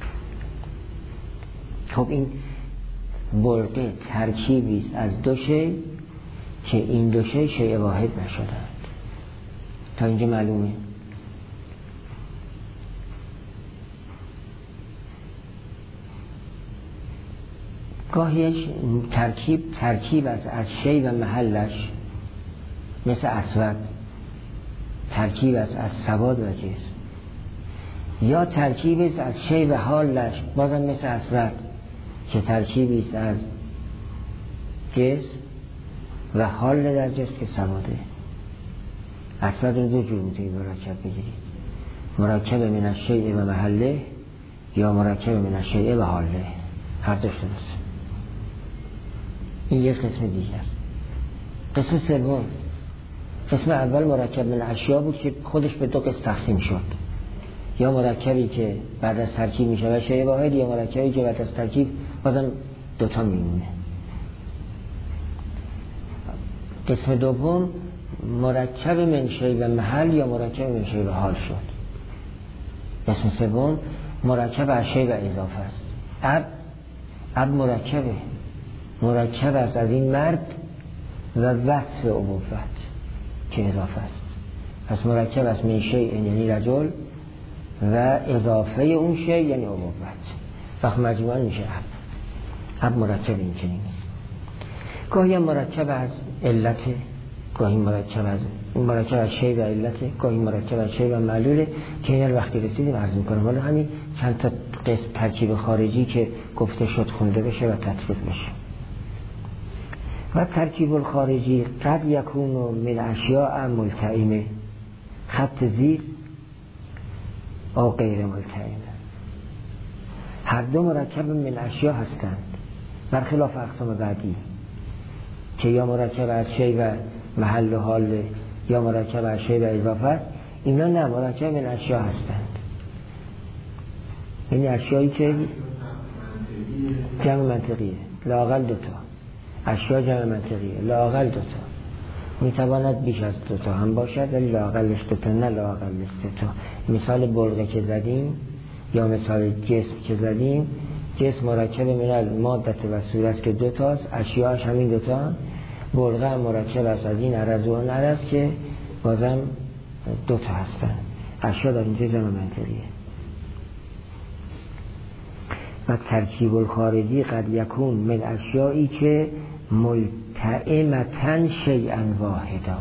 خب این بلغه ترکیبی است از دو شیء که این دو شیء شیء واحد نشدند. تا اینجا معلومه؟ گاهیش ترکیب ترکیب از از شیء و محلش، مثل اسود ترکیب از از سواد و جسم، یا ترکیب است از شیء و حالش، بازم مثل اسود که ترکیبی است از جسم و حال در جسم که سواده. اسود رو دو جور میتونید مرکب بگیرید، مرکب من الشیء و محله یا مرکب من الشیء و حاله، هر دوش درست. این یک قسم دیگر. قسم سوم، قسم اول مرکب من اشیا بود که خودش به دو قسم تقسیم شد، یا مرکبی که بعد از ترکیب میشه و شیء واحد، یا مرکبی که بعد از ترکیب بازم دوتا میمونه. قسم دوم مرکب من شیء و محل یا مرکب من شیء و حال شد. قسم سوم مرکب از شیء و اضافه است. اب اب مرکبه مرکب است از این مرد و وصف ابوت که اضافه است. پس مرکب است من شیء یعنی رجل و اضافه اون شیء یعنی ابوت، وقت مجموعا میشه اب. اب مرکب این چنین نیست. گاهی مرکب از علت، گاهی مرکب از مرکب از شیء و علت، گاهی مرکب از شیء و معلوله که این رو وقتی رسیدیم عرض میکنم. حالا همین چند تا قسم ترکیب خارجی که گفته شد خونده بشه و تطبیق بشه. و ترکیب الخارجی قد یکون من اشیاء ملتئمه، خط زیر او غیر ملتئمه. هر دو مرکب من اشیاء هستند، برخلاف اقسام بعدی که یا مرکب از شیء و محل و حال یا مرکب از شیء و اضافه است. اینا نه، مرکب من اشیاء هستند. این اشیایی که جمع منطقیه، لااقل دوتا. اشیاء جمع منطقیه، لااقل دوتا. میتواند بیش از دوتا هم باشد ولی لااقلش دوتا، نه لااقلش دوتا. مثال بلغه که زدیم یا مثال جسم که زدیم، جسم مرکب من الماده و صورت که دوتاست، اشیاءش همین دوتا. بلغه هم مرکب است از این عرض و آن عرض که بازم دو تا هستن. اشیا در اینجا جمع منطقیه. و ترکیب الخارجی قد یکون من اشیایی که ملتئمتن شیئا واحدا،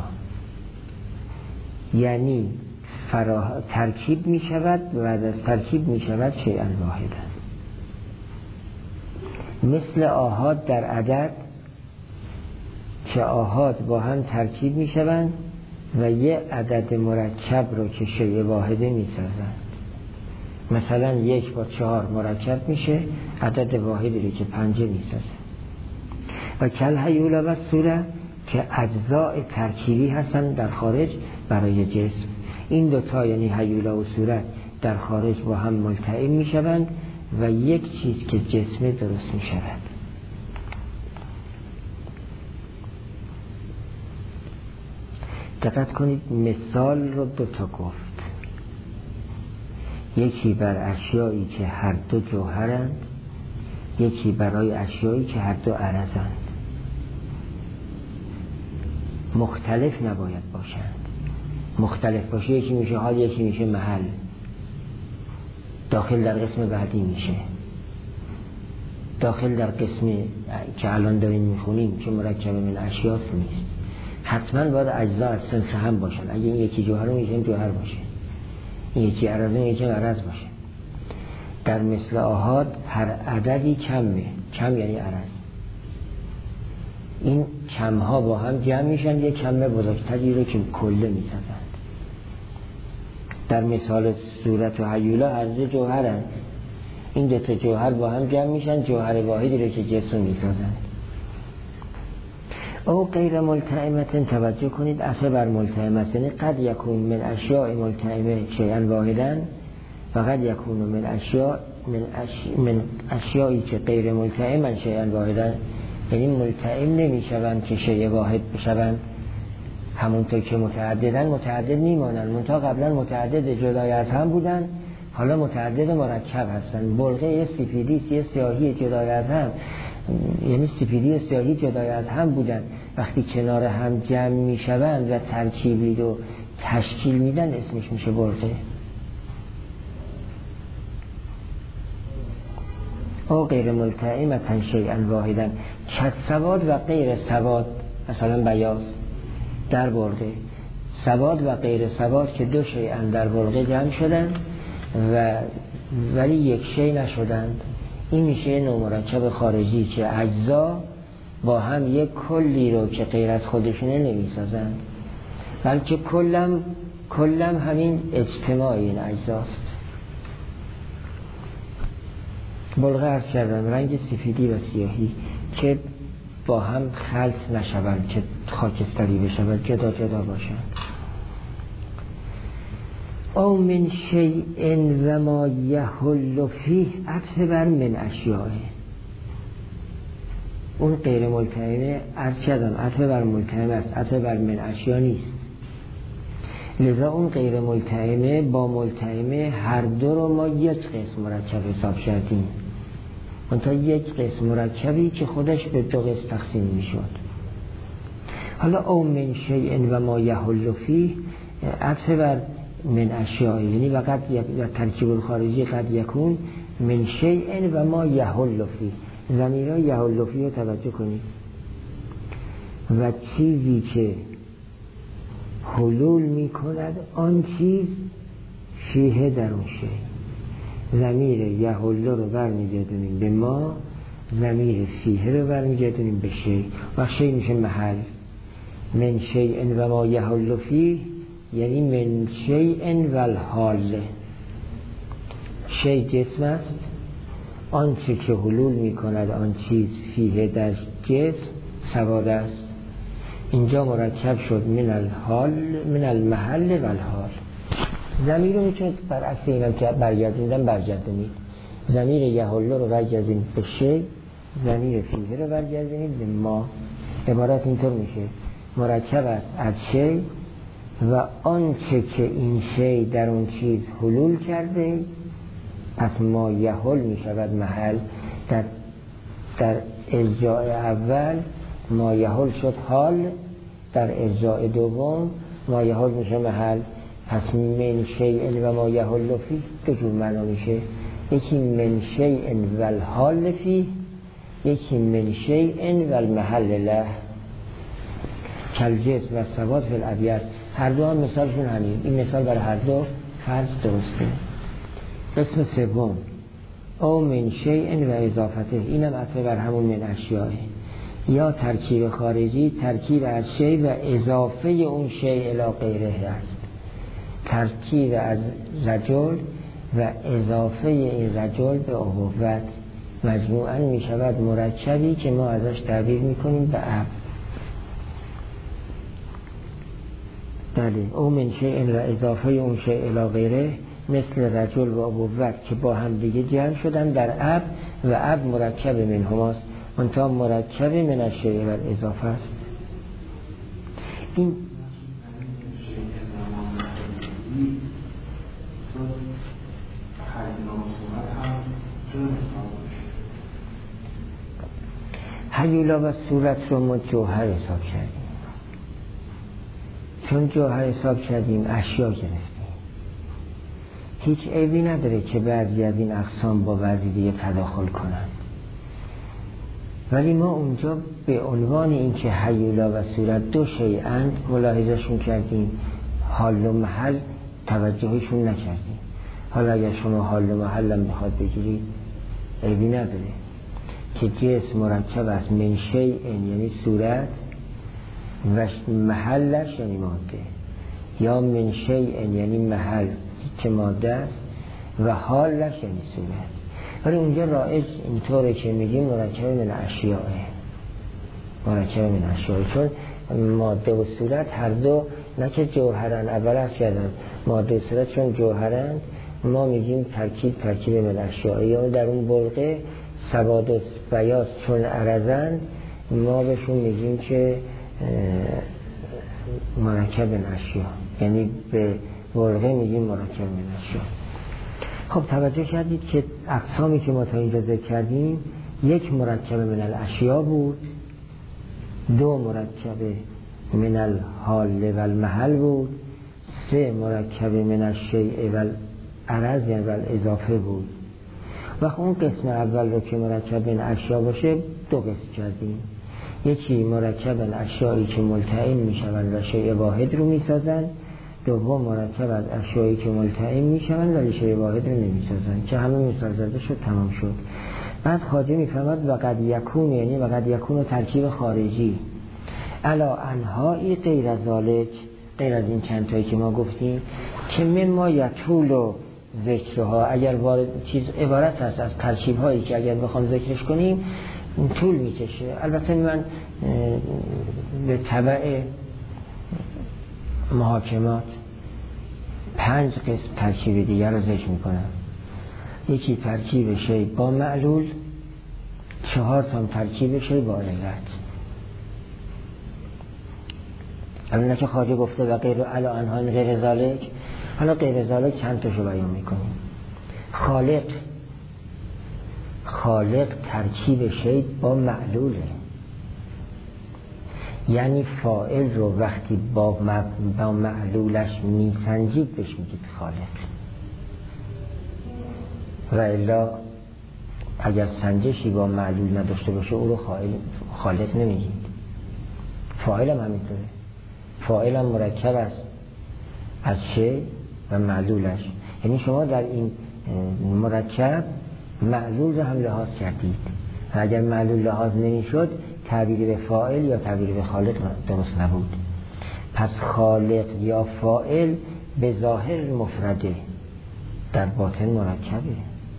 یعنی فرا... ترکیب می شود و بعد از ترکیب می شود شیئا واحدا. مثل آحاد در عدد که آحاد با هم ترکیب می شوند و یه عدد مرکب رو که شیء واحده می سازند. مثلا یک با چهار مرکب میشه، عدد واحدی رو که پنجه می سازند. و کل هیولا و صوره که اجزاء ترکیبی هستن در خارج برای جسم. این دوتا یعنی هیولا و صورت در خارج با هم ملتئم می شوند و یک چیز که جسم درست می شود. دقت کنید مثال رو دوتا گفت، یکی بر اشیایی که هر دو جوهرند، یکی برای اشیایی که هر دو عرضند. مختلف نباید باشند. مختلف باشه یکی میشه حال یکی میشه محل، داخل در قسم بعدی میشه. داخل در قسم که الان داریم میخونیم که مرکب من اشیاست نیست، حتما باید اجزا از سنس هم باشن. اگه این یکی جوهر اون یکی جوهر باشه، این یکی عرض اون یکی عرض باشه. در مثل آحاد هر عددی کمه، کم یعنی عرض. این کمها با هم جمع میشن یک کمه بزرگتری رو که کله میسازند. در مثال صورت و هیولا هر دو جوهرند، این دو تا جوهر با هم جمع میشن جوهر واحدی رو که جسم میسازند. او غیر ملتئمت، توجه کنید اصل بر ملتئمت یعنی قد یکون من اشیاء ملتئمه شیئا واحدا و قد یکون من اشیاء من, اش... من اشیایی که غیر ملتئمن شیئا واحدا، یعنی ملتئم نمیشوند که شیء واحد بشوند. همونطور که متعددن متعدد میمانند، منتها قبلا متعدد جدای از هم بودن، حالا متعدد مرکب هستن. بلغه یه سفیدی یه سیاهی جدای از هم، یعنی سفیدی سیاهی جدای از هم بودن، وقتی کنار هم جمع میشوند و ترکیبی رو تشکیل میدن اسمش میشه بلغه. او غیر ملتئمة شیئا واحدا که سواد و غیر سواد، مثلا بیاض در بلغه، سواد و غیر سواد که دو شیئا در بلغه جمع شدن و ولی یک شیء نشدند. این میشه نوع مرکب خارجی که اجزا با هم یک کلی رو که غیر از خودشونه نمیسازند، بلکه کلم کلم همین اجتماع این اجزاست. بلغه عرض کردم رنگ سفیدی و سیاهی که با هم خلط نشوند، که خاکستری بشوند، جدا جدا باشند. او من شیء و ما یحل فیه عطف بر من اشیاء. اون غیر ملتئمه عرض کردم عطف بر ملتئمه است، عطف بر من اشیاء نیست. لذا اون غیر ملتئمه با ملتئمه هر دو رو ما یک قسم مرکب حساب کردیم، منتها یک قسم مرکبی که خودش به دو قسم تقسیم میشد. حالا او من شیء و ما یحل فیه عطف بر من اشیاء، یعنی وقت و ترکیب الخارجی قد یکون من شیء و ما یحل فیه. ضمیرها یحل فیه رو توجه کنید. و چیزی که حلول می کند آن چیز فیه در اون شیء. ضمیر یحل رو برمیگردونیم به ما، ضمیر فیه رو برمیگردونیم به شیء و شیء میشه محل. من شیء و ما یحل فیه یعنی من شیء و الحال. شیء جسم است، آنچه که حلول می کند آن چیز فیه در جسم سواد است. اینجا مرکب شد من الحال، من المحل و الحال. ضمیر رو میتونید بر عکس اینا که برگردوندن برگردونید. ضمیر یحل رو برگردونید به شیء، ضمیر فیه رو برگردونید به ما. عبارت اینطور میشه مرکب است از شیء و آنچه که این شیء در اون چیز حلول کرده، پس ما یحل می شود محل. در در ارجاع اول ما یحل شد حال در ارجاع دوم، ما یحل میشه محل. پس من شیء و ما یحل فیه دو جور معنا میشه، یکی من شیء و الحال فیه، یکی من شیء و المحل له. کالجسم و ثبات فی الابیض، هر دو هم مثالشون همین. این مثال برای هر دو فرض درسته. قسم سوم او من شیء و اضافته، اینم عطف بر همون من اشیاء، یا ترکیب خارجی، ترکیب از شیء و اضافه اون شیء الی غیره است. ترکیب از رجل و اضافه این رجل به ابوت مجموعاً می شود مرکبی که ما ازش تعبیر می کنیم به اب. بله، او من شیء و اضافه اون شیء الی غیره مثل رجل و ابوت که با هم دیگه جمع شدن در اب و اب مرکب من هماست، منتها مرکب من الشیء و الاضافه است. این هیولا و صورت رو ما جوهر حساب کردیم، چون جوهر حساب کردیم اشیا گرفتیم. هیچ عیبی نداره که بعضی از این اقسام با بعضی دیگه تداخل کنن، ولی ما اونجا به عنوان اینکه هیولا و صورت دو شیئند ملاحظهشون کردیم، حال و محل توجهشون نکردیم. حالا اگر شما حال و محل هم بخواد بگیرید عیبی نداره که جسم مرکب است من شیء یعنی صورت و محلش یعنی ماده، یا من شیء یعنی محل که ماده است و حالش یعنی صورت. ولی اونجا رایج اینطوره که میگیم مرکب من اشیاء، مرکب من اشیاء، چون ماده و صورت هر دو نه که جوهرن، اول از کردن ماده و صورت چون جوهرن ما میگیم ترکیب ترکیب من اشیاء، یا در اون برقه سواد و بیاض چون عرضن ما بهشون میگیم که مرکب من اشیاء، یعنی به برقه میگیم مرکب من اشیاء. خب توجه کردید که اقسامی که ما تا اینجا ذکر کردیم، یک مرکب من الاشیاء بود، دو مرکب من الحال و المحل بود، سه مرکب من الشیء و العرض و الاضافه بود. و اون قسم اول رو که مرکب من اشیاء باشه دو قسم کردیم، یکی مرکب من اشیایی که ملتئم میشوند و شیء واحد رو میسازند، دوم مرکب از اشیایی که ملتئم میشوند ولی شیء واحد رو نمیسازند که همه مثال زده شد، تمام شد. بعد خواجه میفرماد و قد یکون، یعنی و قد یکون ترکیب خارجی علا انهایی غیر از ذالک، غیر از این چند تایی که ما گفتیم که من ما یطول و ذکرها، اگر وارد چیز عبارت هست از ترکیب هایی که اگر بخوام ذکرش کنیم طول میکشه. البته من به تبع محاکمات پنج قسم ترکیب دیگر رو ذکر میکنم. یکی ترکیب شی با معلول، چهار تا ترکیب شی با علت. الان که خواجه گفته و غیر علی انها غیر ذالک، حالا غیر ذالک چند تاشو بیان میکنیم. خالق، خالق ترکیب شی با معلوله، یعنی فاعل رو وقتی با, با معلولش میسنجید بهش میگید خالق، و الا اگر سنجشی با معلول نداشته باشه او رو خالق نمیگید. فاعل هم همینطوره، فاعل هم مرکب است از شی و معلولش، یعنی شما در این مرکب معلول رو هم لحاظ کردید و اگر معلول لحاظ نمیشد تعبیر به فاعل یا تعبیر به خالق درست نبود. پس خالق یا فاعل به ظاهر مفرده، در باطن مرکبه،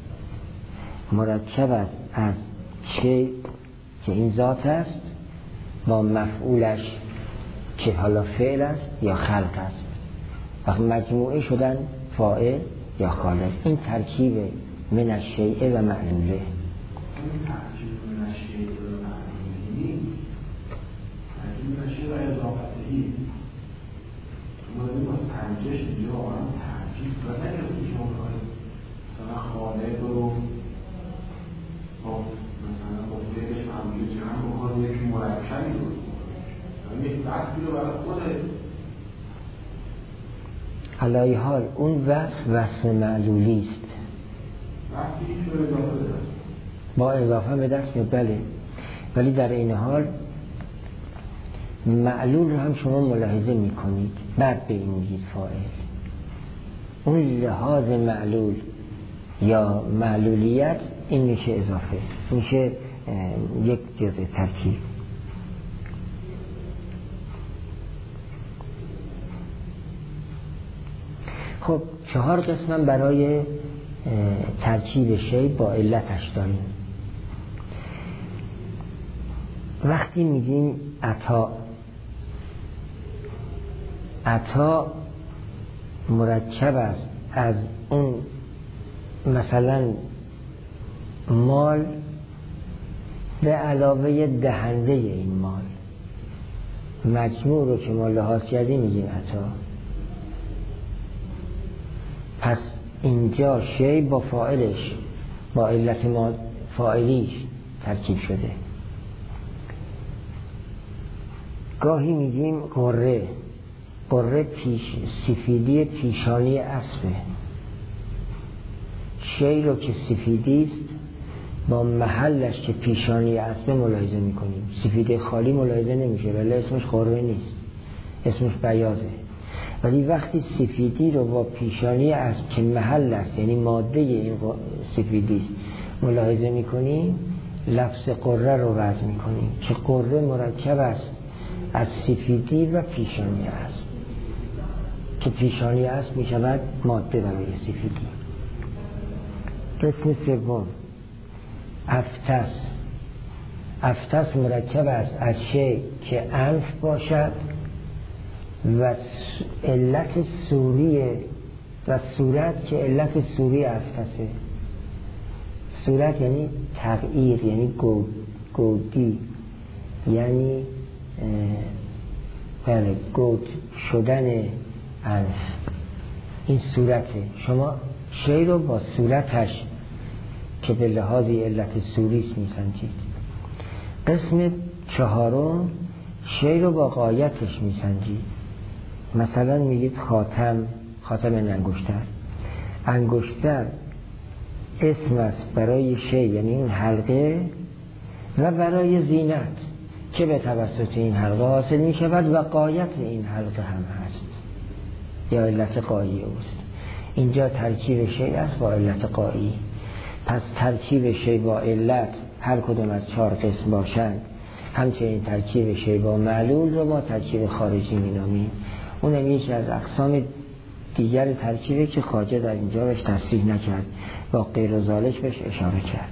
مرکب است از شی که این ذات است با مفعولش که حالا فعل است یا خلق است و مجموعه شدن فاعل یا خالق. این ترکیب من الشیء و معلوله. این ترکیب من الشیء و معلوله نیست، ترکیب من الشیء و اضافته. ما داریم با سنجش اینجا آن ترکیب و نگرفتی که مقاید مثلا خالق رو با مثلا با فعلش معمولی جمع بکنم یک مرکبی رو وصفی رو برای خوده. علای حال اون وصف وصف معلولی است، وصفی که رو اضافه به دست با اضافه به دست میاد، بله، ولی در این حال معلول رو هم شما ملاحظه میکنید بعد به این میگید فاعل. اون لحاظ معلول یا معلولیت این میشه اضافه، میشه یک جزء ترکیب. خب چهار قسم برای ترکیب شی با علتش داریم. وقتی میگیم عطا، عطا مرکب است از اون مثلا مال به علاوه دهنده این مال، مجموع رو که ما لحاظ کردیم میگیم عطا. پس اینجا شی با فاعلش با علت ما فاعلیش ترکیب شده. گاهی میگیم قره، قره پیش سفیدی پیشانی اسبه. شی رو که سفیدی است با محلش که پیشانی اسبه ملاحظه میکنیم. سفیدی خالی ملاحظه نمیشه ولی اسمش قره نیست، اسمش بیاضه. ولی وقتی سفیدی رو با پیشانی اسب که محل است یعنی ماده این سفیدی است ملاحظه میکنیم، لفظ قره رو وضع میکنیم که قره مرکب است از سفیدی و پیشانی اسب که پیشانی اسب میشود ماده برای سفیدی. قسم سوم افتس. افتس مرکب است از شی که انف باشد و علت سوری و صورت که علت سوری افتسه. صورت یعنی تغییر، یعنی گود، گودی، یعنی بله گود شدن انف. این صورته. شما شی رو با صورتش که به لحاظی علت سوریست میسنجید. قسم چهارم شی رو با غایتش میسنجید. مثلا میگید خاتم، خاتم انگشتر. انگشتر اسم است برای شی یعنی این حلقه و برای زینت که به توسط این حلقه حاصل می شود و غایت این حلقه هم هست یا علت غایی اوست. اینجا ترکیب شی است با علت غایی. پس ترکیب شی با علت هر کدوم از چهار قسم باشند. همچنین ترکیب شی با معلول رو ما ترکیب خارجی می نامیم. اونم یکی از اقسام دیگر ترکیبه که خواجه در اینجا بهش تصریح نکرد، با غیر ذالک بهش اشاره کرد.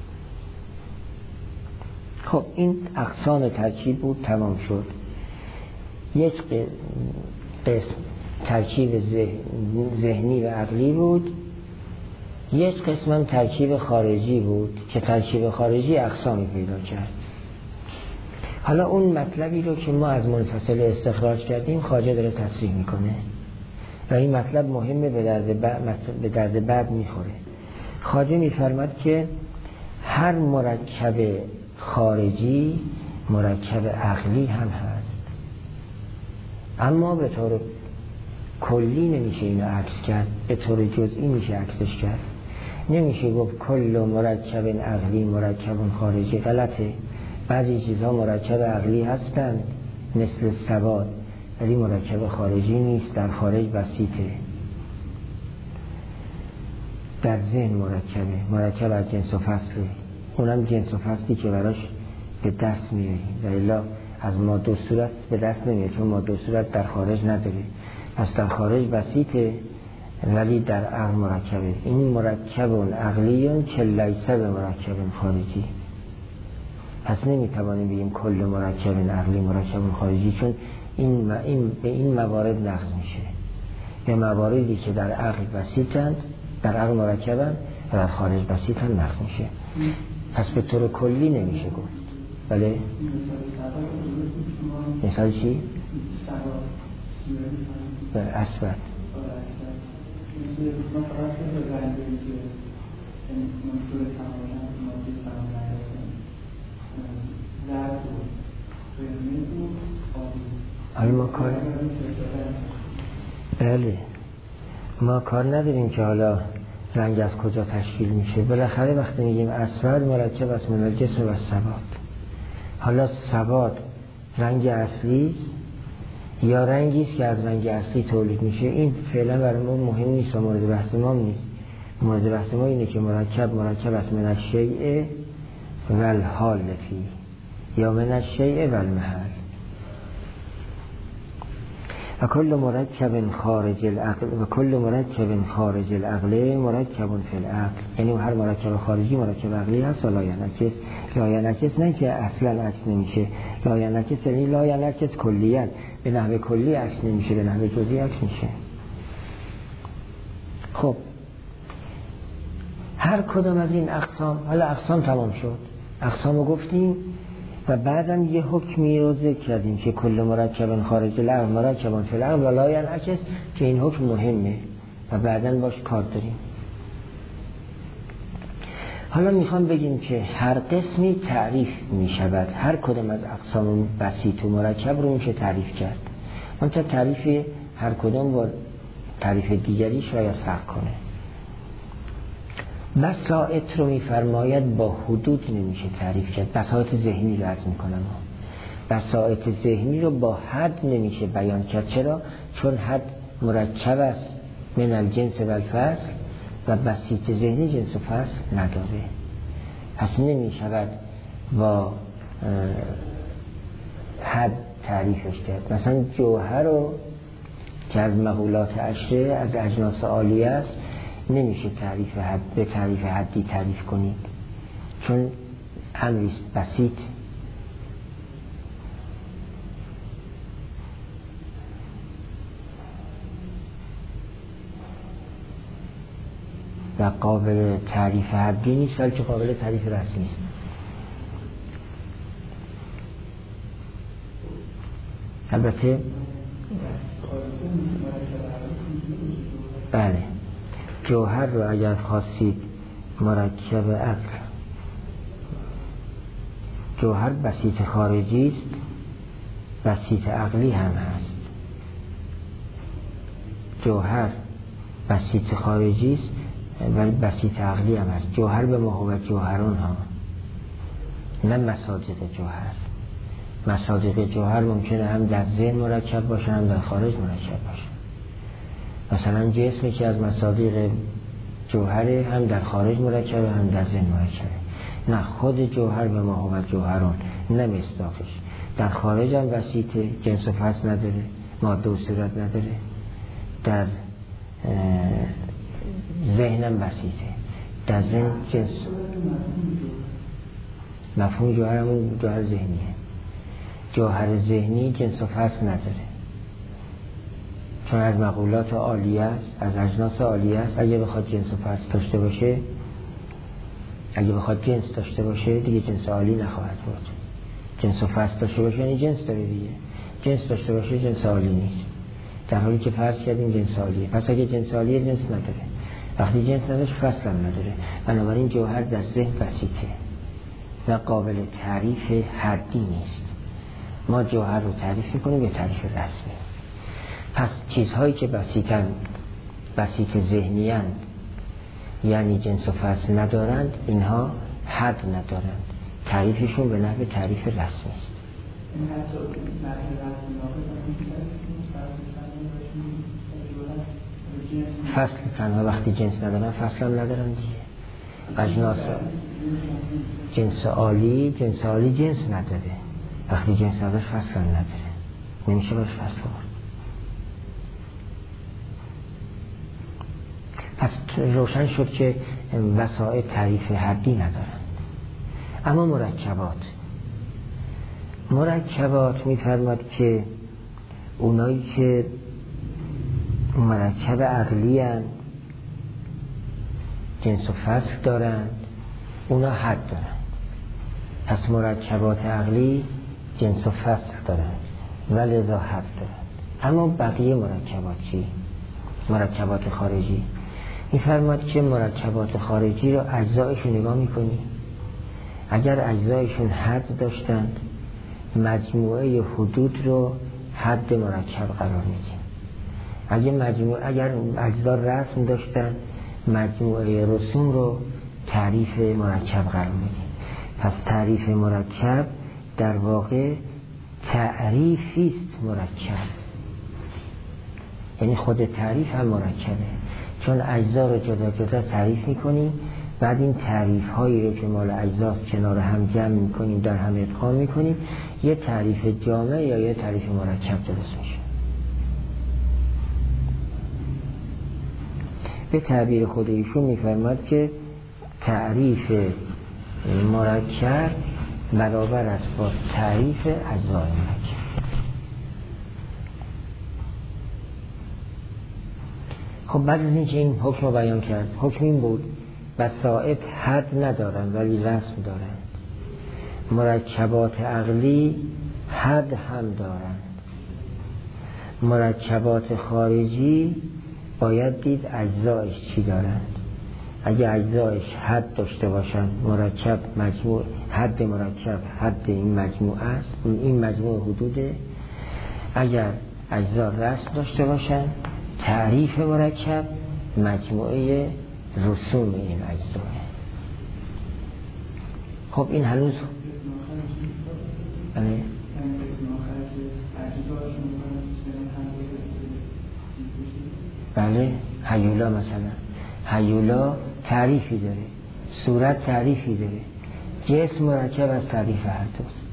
خب این اقسام ترکیب بود، تمام شد. یک قسم ترکیب ذهنی و عقلی بود، یک قسم هم ترکیب خارجی بود که ترکیب خارجی اقسامی پیدا کرد. حالا اون مطلبی رو که ما از منفصل استخراج کردیم خواجه داره تصریح میکنه و این مطلب مهمه، به درد بعد, به درد بعد میخوره. خواجه میفرماد که هر مرکب خارجی مرکب عقلی هم هست، اما به طور کلی نمیشه اینو عکس کرد، به طور جزئی میشه عکسش کرد. نمیشه گفت کل مرکب عقلی مرکب خارجی، غلطه. بعضی چیزها مرکب عقلی هستند مثل سواد ولی مرکب خارجی نیست، در خارج بسیطه. در ذهن مرکبه، مرکب از جنس و فصله، اونم جنس و فصلی که براش به دست میاریم و الا از ماده و صورت به دست نمیاره چون ماده و صورت در خارج نداره. پس در خارج بسیطه ولی در عقل مرکبه. این مرکب عقلیون که لیسه به مرکب خارجی. پس نمیتوانیم بگیم کل مرکب عقلی مرکب خارجی، چون این, این به این موارد نقض میشه. به مواردی که در عقل بسیطند، در عقل مرکبند و در خارج بسیطند نقض میشه. پس به طور کلی نمیشه گفت. بله؟ مثال چی؟ بله اسود. حالا ما کار بله ما کار نداریم که حالا رنگ از کجا تشکیل میشه. بالاخره وقتی میگیم اسود مرکب از من الجسم و سواد، حالا سواد رنگ اصلی است یا رنگی است که از رنگ اصلی تولید میشه، این فعلا برای ما مهم نیست و مورد بحث ما نیست. مورد بحث ما اینه که مرکب مرکب از من الشیء و الحال فی یا من الشیء و المحل و کل مرکب خارج العقل و کل مرکب خارج العقل مرکب فی العقل، یعنی هر مرکب خارجی مرکب عقلی هست و لا ینعکس. لا ینعکس نه که اصلا عکس نمیشه، لا ینعکس یعنی لا ینعکس کلیت، به نحو کلی عکس نمیشه، به نحو جزئی عکس میشه. خب هر کدام از این اقسام، حالا اقسام تمام شد، اقسامو گفتیم و بعدم یه حکمی رو ذکر کردیم که کل مرکب خارج العقل مرکب فی العقل و لا ینعکس، که این حکم مهمه و بعداً باش کار داریم. حالا میخوام بگیم که هر قسمی تعریف میشود، هر کدام از اقسام بسیط و مرکب رو میشه تعریف کرد، منتها تعریف هر کدام با تعریف دیگری شاید فرق کنه. بساط رو میفرماید با حدود نمیشه تعریف کرد، بساط ذهنی رو عرض میکنم، بساط ذهنی رو با حد نمیشه بیان کرد. چرا؟ چون حد مرکب است من الجنس و الفصل و بسیط ذهنی جنس و فصل نداره، پس نمیشود با حد تعریفش کرد. مثلا جوهر رو که از مقولات عشره از اجناس عالیه است نمیشه تعریف حد به تعریف حدی تعریف کنید، چون امریست بسیط. و قابل تعریف حدی نیست، بلکه قابل تعریف رسمی است. البته بله جوهر رو اگر خواستید مرکب عقل، جوهر بسیط خارجی است، بسیط عقلی هم هست. جوهر بسیط خارجی است ولی بسیط عقلی هم هست. جوهر به محبت جوهرون ها، نه مصادیق جوهر. مصادیق جوهر ممکنه هم در ذهن مرکب باشه هم در خارج مرکب باشه. مثلا جسمی که از مصادیق جوهره هم در خارج مرکبه هم در ذهن مرکبه. نه خود جوهر به محبت جوهرون، نه مصداقش. در خارج هم بسیطه، جنس و فصل نداره، ماده و صورت نداره. در ذهنم بسیطه، در ذهن جنس. مفهوم جوهر همون جوهر ذهنیه. جوهر ذهنی جنس و فصل نداره، چون از مقولات عالیه است، از اجناس عالیه است. اگه بخواد جنس و فصل داشته باشه، اگه بخواد جنس داشته باشه دیگه جنس عالی نخواهد بود. جنس و فصل داشته باشه یعنی جنس داره دیگه. جنس داشته باشه جنس عالی نیست، در حالی که فرض کردیم جنس عالیه. پس اگه جنس عالیه جنس نداره، وقتی جنس نداشت فصل هم نداره. بنابراین جوهر در ذهن بسیطه و قابل تعریف حدی نیست. ما جوهر رو تعریف میکنیم به تعریف رسمی. پس چیزهایی که بسیطن، بسیط ذهنی‌اند، یعنی جنس و فصل ندارند، اینها حد ندارند، تعریفشون به نحو تعریف رسمی است. فصل تنها وقتی جنس ندارن فصل هم ندارن دیگه. اجناس جنس عالی، جنس عالی جنس نداره، وقتی جنس نداره فصل هم نداره، نمیشه باش فصل بود. پس روشن شد که وسائل تعریف حدی ندارن. اما مرکبات مرکبات می‌فرماد که اونایی که مرکب عقلی هستند، جنس و فصل دارند، اونا حد دارند. پس مرکبات عقلی جنس و فصل دارند و لذا حد دارند. اما بقیه مرکبات چی؟ مرکبات خارجی می‌فرماد که مرکبات خارجی رو اجزایشون نگاه می‌کنی، اگر اجزایشون حد داشتند مجموعه حدود رو حد مرکب قرار میدیم. اگه مجموعه اگر اجزا رسم داشتن، مجموعه رسوم رو تعریف مرکب قرار میدیم. پس تعریف مرکب در واقع تعریفی است مرکب، یعنی خود تعریف هم مرکبه، چون اجزا رو جدا جدا تعریف میکنیم، بعد این تعریف هایی رو که مال اجزاست کنار هم جمع میکنیم، در هم ادغام میکنیم، یه تعریف جامع یا یه تعریف مرکب درست میشه. به تعبیر خود ایشون میفرماد که تعریف مرکب برابر است با تعریف اجزای مرکب. خب بعد از اینکه این حکم رو بیان کرد، حکم این بود بساط حد ندارند ولی رسم دارند، مرکبات عقلی حد هم دارند، مرکبات خارجی باید دید اجزایش چی دارند. اگه اجزایش حد داشته باشند، مرکب مجموع حد مرکب حد این مجموعه است، این مجموع حدوده. اگر اجزا رسم داشته باشند، تعریف مرکب مجموعه رسوم این اجزا. خب این هنوز بله بله هیولا مثلا، هیولا تعریفی داره، صورت تعریفی داره، جسم مرکب از تعریف هر دوست.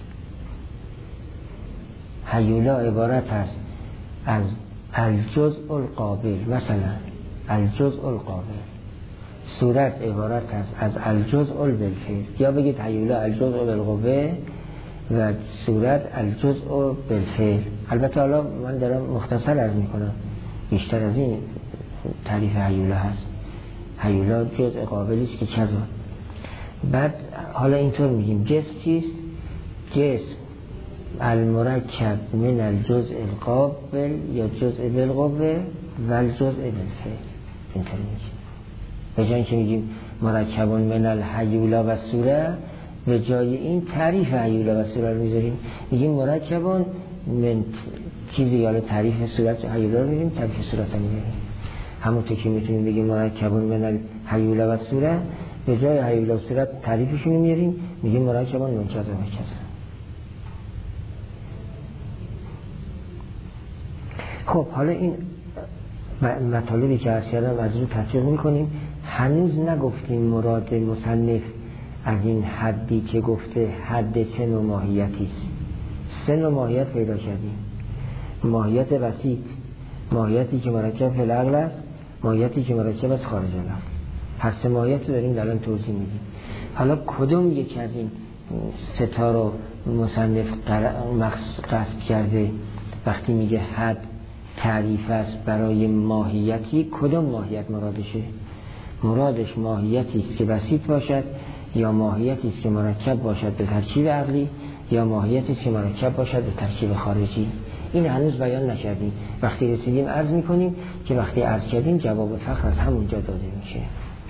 هیولا عبارت است از الجزء القابل، مثلا الجزء القابل. صورت عبارت است از الجزء بالفعل، یا بگید هیولا الجزء بالقوه و صورت الجزء بالفعل. البته حالا من دارم مختصر عرض میکنم، بیشتر از این تعریف هیولا هست. هیولا جزء قابلی است که چرا. بعد حالا اینطور میگیم جسم چیست؟ جسم المرکب من الجزء القابل یا جزء بالقوه و الجزء بالفعل. اینطور میگیم. به جای اینکه میگیم مرکبون من الهیولا و صورت، به جای این تعریف هیولا و صورت رو میذاریم، میگیم مرکبون من چیزی، یا تعریف صورت هیولا رو میذاریم، تعریف صورت رو میذاریم. همونطور که میتونیم بگیم مرکبون من الهیولا و صورت، به جای هیولا و صورت تعریفشون رو میاریم، میگیم مرکبون من کذا و کذا. خب حالا این مطالبی که عرض کردم از رو تطبیق میکنیم. هنوز نگفتیم مراد مصنف از این حدی که گفته حد چه نوع ماهیتی است. سه نوع ماهیت پیدا کردیم. ماهیت وسیط، ماهیتی که مرکب فی العقل است، ماهیتی که مرکب از خارج العقل. هر سه ماهیت رو داریم الان توضیح میدیم. حالا کدوم یکی از این سه تا رو مصنف قصد کرده وقتی میگه حد تعریف است برای ماهیتی؟ کدوم ماهیت مرادشه؟ مرادش ماهیتی است که بسیط باشد، یا ماهیتی است که مرکب باشد به ترکیب عقلی، یا ماهیتی است که مرکب باشد به ترکیب خارجی؟ این هنوز بیان نکردیم. وقتی رسیدیم عرض میکنیم که وقتی عرض کردیم جواب فخر از همونجا داده میشه.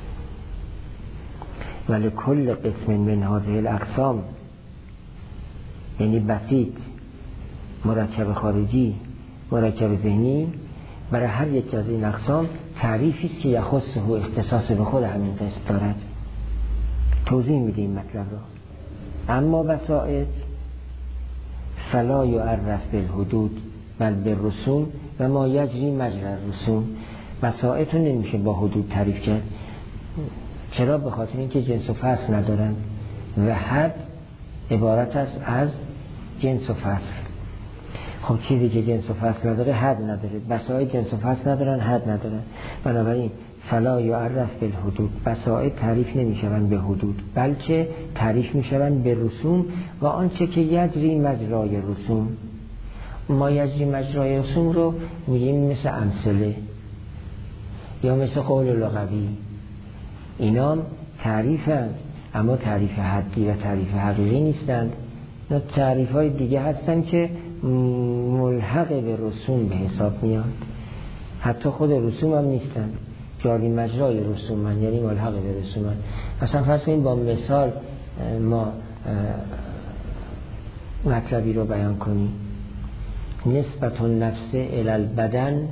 ولی کل قسم من هذه الاقسام، یعنی بسیط، مرکب خارجی، مرکب ذهنی، برای هر یک از این اقسام تعریفی است که یخصه و اختصاص به خود همین قسم دارد. توضیح میدیم مطلب را. اما بسائط فلا یعرف بالحدود بل بالرسوم و ما یجری مجری الرسوم. بسائط رو نمیشه با حدود تعریف کرد. چرا؟ به خاطر اینکه جنس و فصل ندارن و حد عبارت است از جنس و فصل. خب چیزی که جنس و فصل نداره حد نداره. بسائط جنس و فصل ندارن، حد ندارن. بنابراین فلا یعرف بالحدود، بسائط تعریف نمیشوند به حدود، بلکه تعریف میشوند به رسوم و آنچه که یجری مجرای رسوم. ما یجری مجرای رسوم رو میگیم مثل امثله یا مثل قول لغوی. اینا تعریفند، اما تعریف حدی و تعریف حقیقی نیستند. اینا تعریف های دیگه هستند که ملحق به رسوم به حساب میاد. حتی خود رسوم هم نیستند، جاری مجرای رسوم من، یعنی ملحق به رسوم من. مثلا فرض کنیم با مثال ما مطلبی رو بیان کنی. نسبت النفس الی البدن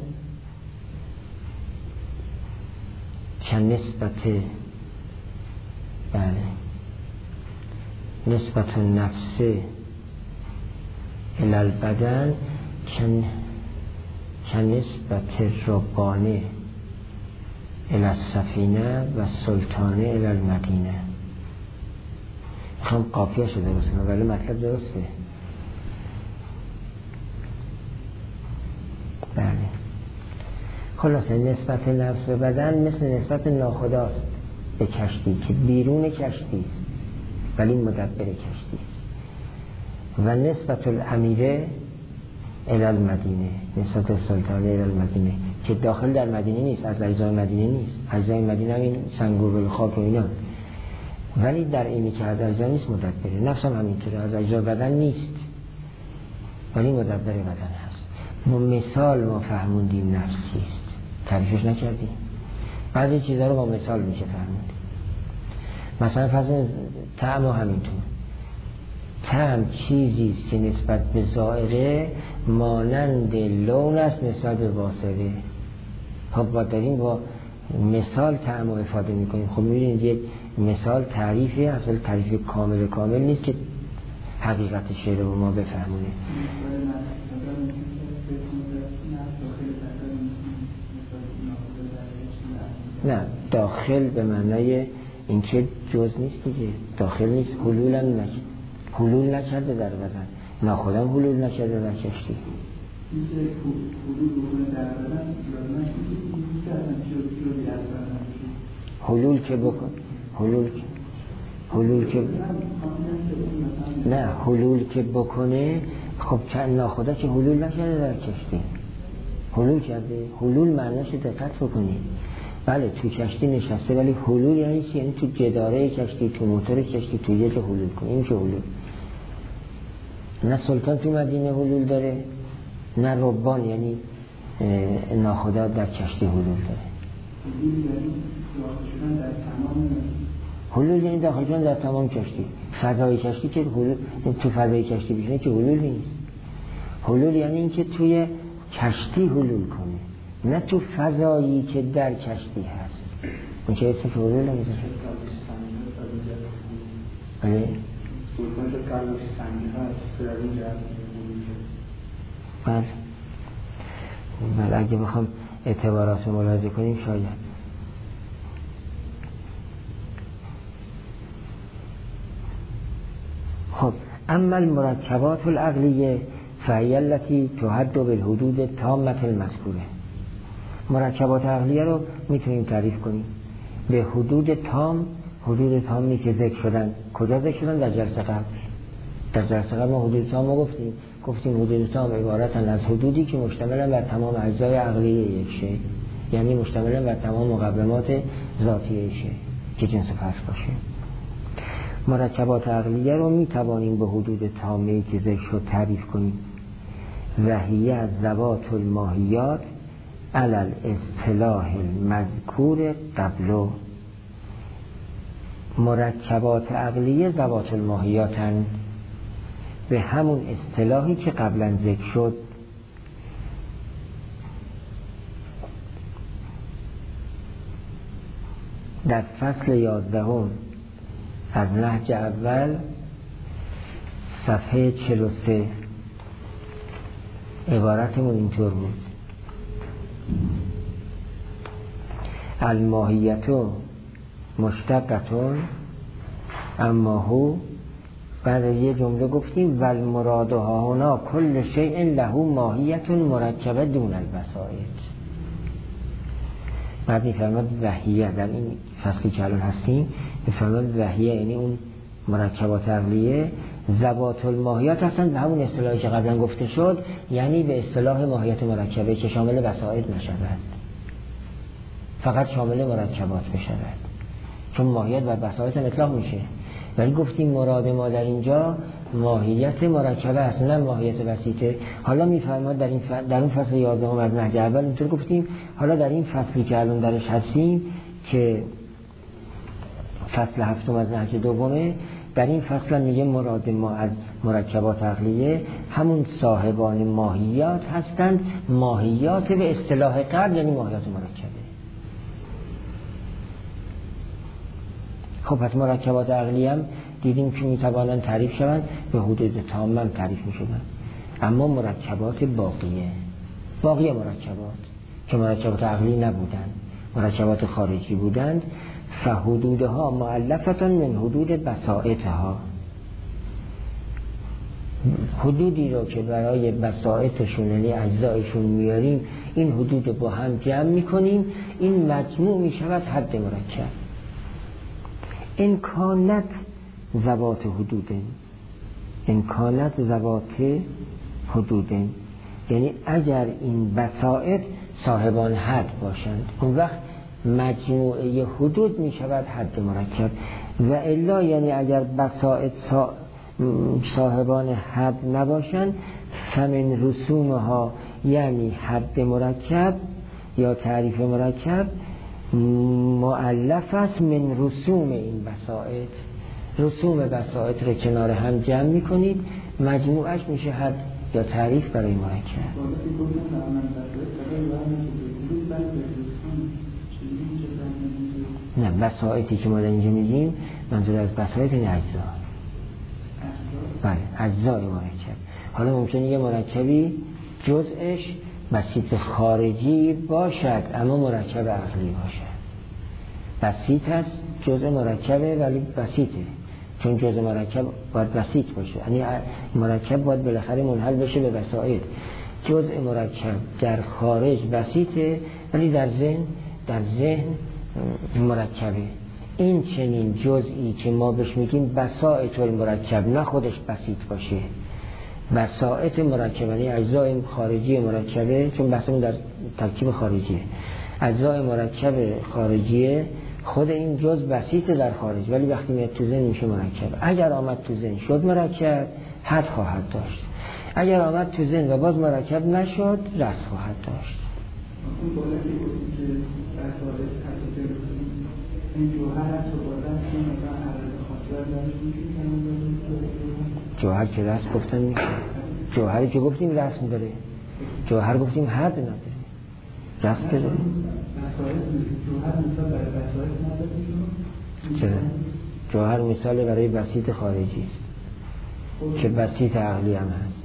که نسبت بله نسبت النفس الی البدن که نسبت ربانه الی السفینه و سلطانه الی المدینه. هم قافیه شده درسته ولی مطلب درسته. بله خلاصه نسبت نفس به بدن مثل نسبت ناخداست به کشتی که بیرون کشتی است ولی مدبر کشتی است. و نسبت الامیره الی المدینه، نسبت سلطانه الی المدینه که داخل در مدینه نیست، از اجزای مدینه نیست. اجزای مدینه همین سنگور خاک و اینا، ولی در اینی که از اجزا نیست مدبره. نفس هم همینطوره، از اجزای بدن نیست ولی مدبر بدن هست. ما مثال ما فهموندیم نفس چیست، تعریفش نکردیم. بعضی چیزها رو با مثال میشه فهموند. مثلا فصل طعم و همینطور. طعم چیزی است که نسبت به ظاهره مانند لون است نسبت به باطنه. خب با داریم با مثال طعم رو افاده میکنیم. خب میبینید یک مثال تعریفی اصلا تعریف کامل کامل نیست که حقیقت شعر رو ما بفهمونه. نه داخل به معنای اینکه جز نیست دیگه، داخل نیست. حلول هم نکرده، حلول نکرده در بدن، ناخودم حلول نکرده در کشتی. حلول که بکن حلول حلول که نه حلول که بکنه خب ناخودا که حلول نکرده در کشتی، حلول کرده. حلول معناش دقت بکنید. بله تو کشتی نشسته ولی حلول یعنی چی؟ یعنی تو جداره کشتی، تو موتور کشتی، تو یه جا حلول کنه. این که حلول. نه سلطان تو مدینه حلول داره، نه ربان یعنی ناخدا در کشتی حلول داره. حلول یعنی داخل شدن در تمام کشتی. فضای کشتی که حلول، تو فضای کشتی بشینه که حلول نیست. حلول یعنی این که توی کشتی حلول کنه، نه تو فضایی که در کشتی هست. این که اسم که حلول نمیده. بله سلطان که قلبش سنگی هست در این جهت بله بله اگه بخوام اعتبارات رو ملاحظه کنیم شاید. خب اما المرکبات العقلیه فهی التي تحد بالحدود التامه المذکوره. مرکبات عقلیه رو میتونیم تعریف کنیم به حدود تام. حدود تامی که ذکر شدن کجا ذکر شدن؟ در جلسه قبل. در جلسه قبل ما حدود تام رو گفتیم. گفتیم حدود تام عبارتن از حدودی که مشتمل بر تمام اجزای عقلیه یک شیء، یعنی مشتمل بر تمام مقومات ذاتی شیء که جنس فرد باشه. مرکبات عقلیه رو میتوانیم به حدود تامی که ذکر شد تعریف کنیم. وهی از ذوات الماهیات علی الاصطلاح المذکور قبله. مرکبات عقلیه ذوات الماهیاتن به همون اصطلاحی که قبلا ذکر شد. در فصل یازدهم از نهج اول صفحه چهل و سه عبارتمون اینطور بود: الماهیتو مشتقتون اما هو. بعد یه جمله گفتیم ول مراد ها هنا کل شیء له ماهیت مرکبه دون البسائط. بعد میفرماد وحیه، در این فصلی که الان هستیم میفرماد وحیه یعنی اون مرکبات عقلیه ذوات الماهیات هستن به همون اصطلاحی که قبلا گفته شد، یعنی به اصطلاح ماهیت مرکبه که شامل بسائط نشود، فقط شامل مرکبات بشود، چون ماهیت بر بسائط اطلاق میشه. ولی گفتیم مراد ما در اینجا ماهیت مرکبه است نه ماهیت بسیطه. حالا میفرماد در این ف... در اون فصل یازدهم از نهج اول اینطور گفتیم. حالا در این فصلی که الان درش هستیم که فصل هفتم از نهج دومه، در این فصل میگه مراد ما از مرکبات عقلیه همون صاحبان ماهیات هستند. ماهیات به اصطلاح غرب یعنی ماهیات مرکبه. خب پس مرکبات عقلیه هم دیدیم که میتوانند تعریف شوند، به حدود تام هم تعریف میشدن. اما مرکبات باقیه باقی مرکبات که مرکبات عقلی نبودند، مرکبات خارجی بودند، فحدودها مؤلفتن من حدود بساطها، حدودی رو که برای بساطشون یعنی اجزایشون میاریم این حدود با هم جمع میکنیم، این مجموع میشود حد مرکب. این کانت ذوات حدودن، این کانت ذوات حدودن یعنی اگر این بساط صاحبان حد باشند اون وقت مجموعه حدود می شود حد مرکب. و الا یعنی اگر بساط صاحبان حد نباشند فمن رسومها یعنی حد مرکب یا تعریف مرکب مؤلف است من رسوم این بساط. رسوم بساط رو کنار هم جمع می کنید مجموعش میشه حد یا تعریف برای مرکب. نه بساطی که ما در اینجا میگیم منظور از بساط این اجزا، بله اجزای مرکب. حالا ممکنه یه مرکبی جزءش بسیط خارجی باشد اما مرکب عقلی باشد. بسیط هست جزء مرکبه ولی بسیطه، چون جزء مرکب باید بسیط باشه، یعنی مرکب باید بالاخره منحل بشه به بساط. جزء مرکب در خارج بسیطه ولی در ذهن در ذهن مرکبه. این چنین جزئی که ما بهش میگیم بساط المرکب، نه خودش بسیط باشه، بساط مرکب یعنی اجزای خارجی مرکبه، چون بحثمون در ترکیب خارجیه. اجزای مرکب خارجیه خود این جز بسیطه در خارج ولی وقتی میاد تو ذهن میشه مرکب. اگر آمد تو ذهن شد مرکب حد خواهد داشت، اگر آمد تو ذهن و باز مرکب نشد رست خواهد داشت. اون بالا که گفتیم که بساط تصادر این جوهر هست و بالا هست که مثلا حرد خاطر دارش میشه جوهر که رست گفتن میشه، جوهری که گفتیم رست داره، جوهر گفتیم حد نداره، رست داره. جوهر مثال برای بساط نداره، چرا؟ جوهر مثال برای بسیط خارجی است که بسیط عقلی هم هست.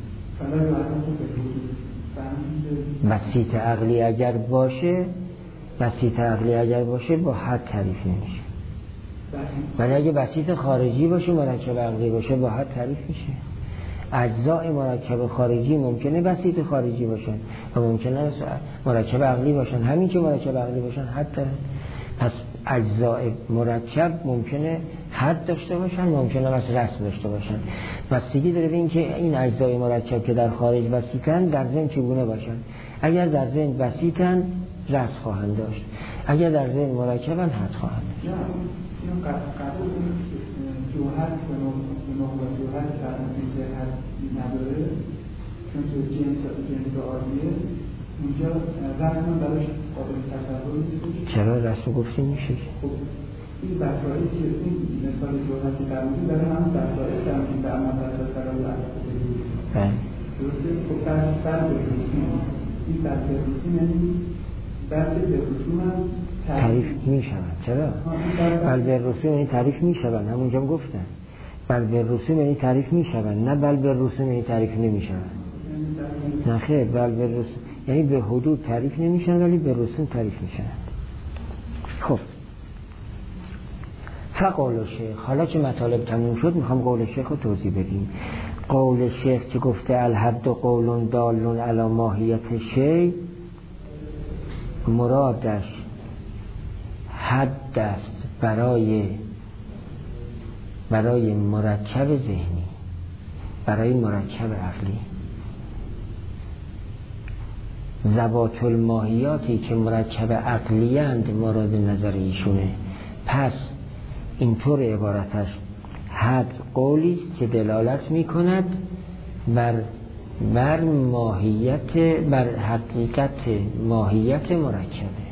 بسیط عقلی اگر باشه بسیط عقلی اگر باشه با حد تعریف نمیشه، ولی اگه بسیط خارجی باشه مرکب عقلی باشه با حد تعریف میشه. اجزای مرکب خارجی ممکنه بسیط خارجی باشن و ممکنه مرکب عقلی باشن، همین که مرکب عقلی باشن حد دارن. پس اجزای مرکب ممکنه حد داشته باشن، ممکنه مثل رسم داشته باشن. بستگی داره به این که این اجزای مرکب که در خارج بسیطن در ذهن چگونه باشن. اگر در ذهن بسیطن رسم خواهند داشت، اگر در ذهن مرکبن حد خواهند داشت. جوهر که نوع جوهر فرمانی که حد نداره چون تو جنس جنس آریه اونجا رسم براش قابل تصور نیست. چرا رسم گفتی میشه؟ خب این بساطی که این مثال جوهر که فرمانی داره هم بساطی فرمانی به اما بساط فرمانی بله درسته. خب فرد فرد رسوم این فرد رسوم یعنی فرد رسوم هم تعریف می شود. چرا؟ بل به رسوم یعنی تعریف می شود، همونجا هم گفتن بل به رسوم یعنی تعریف می شود، نه بل به رسوم یعنی تعریف نمی شود. نه خیر، بل به رسوم یعنی به حدود تعریف نمی شود ولی به رسوم تعریف می شود. خب فقول شیخ، حالا که مطالب تموم شد میخوام قول شیخ رو توضیح بدیم. قول شیخ که گفته الحد قول دال علی ماهیت شی، مرادش حد است برای برای مرکب ذهنی، برای مرکب عقلی. ذوات الماهیاتی که مرکب عقلی اند مورد نظر ایشونه. پس اینطور عبارتش حد قولی که دلالت می کند بر بر ماهیت بر حقیقت ماهیت مرکبه،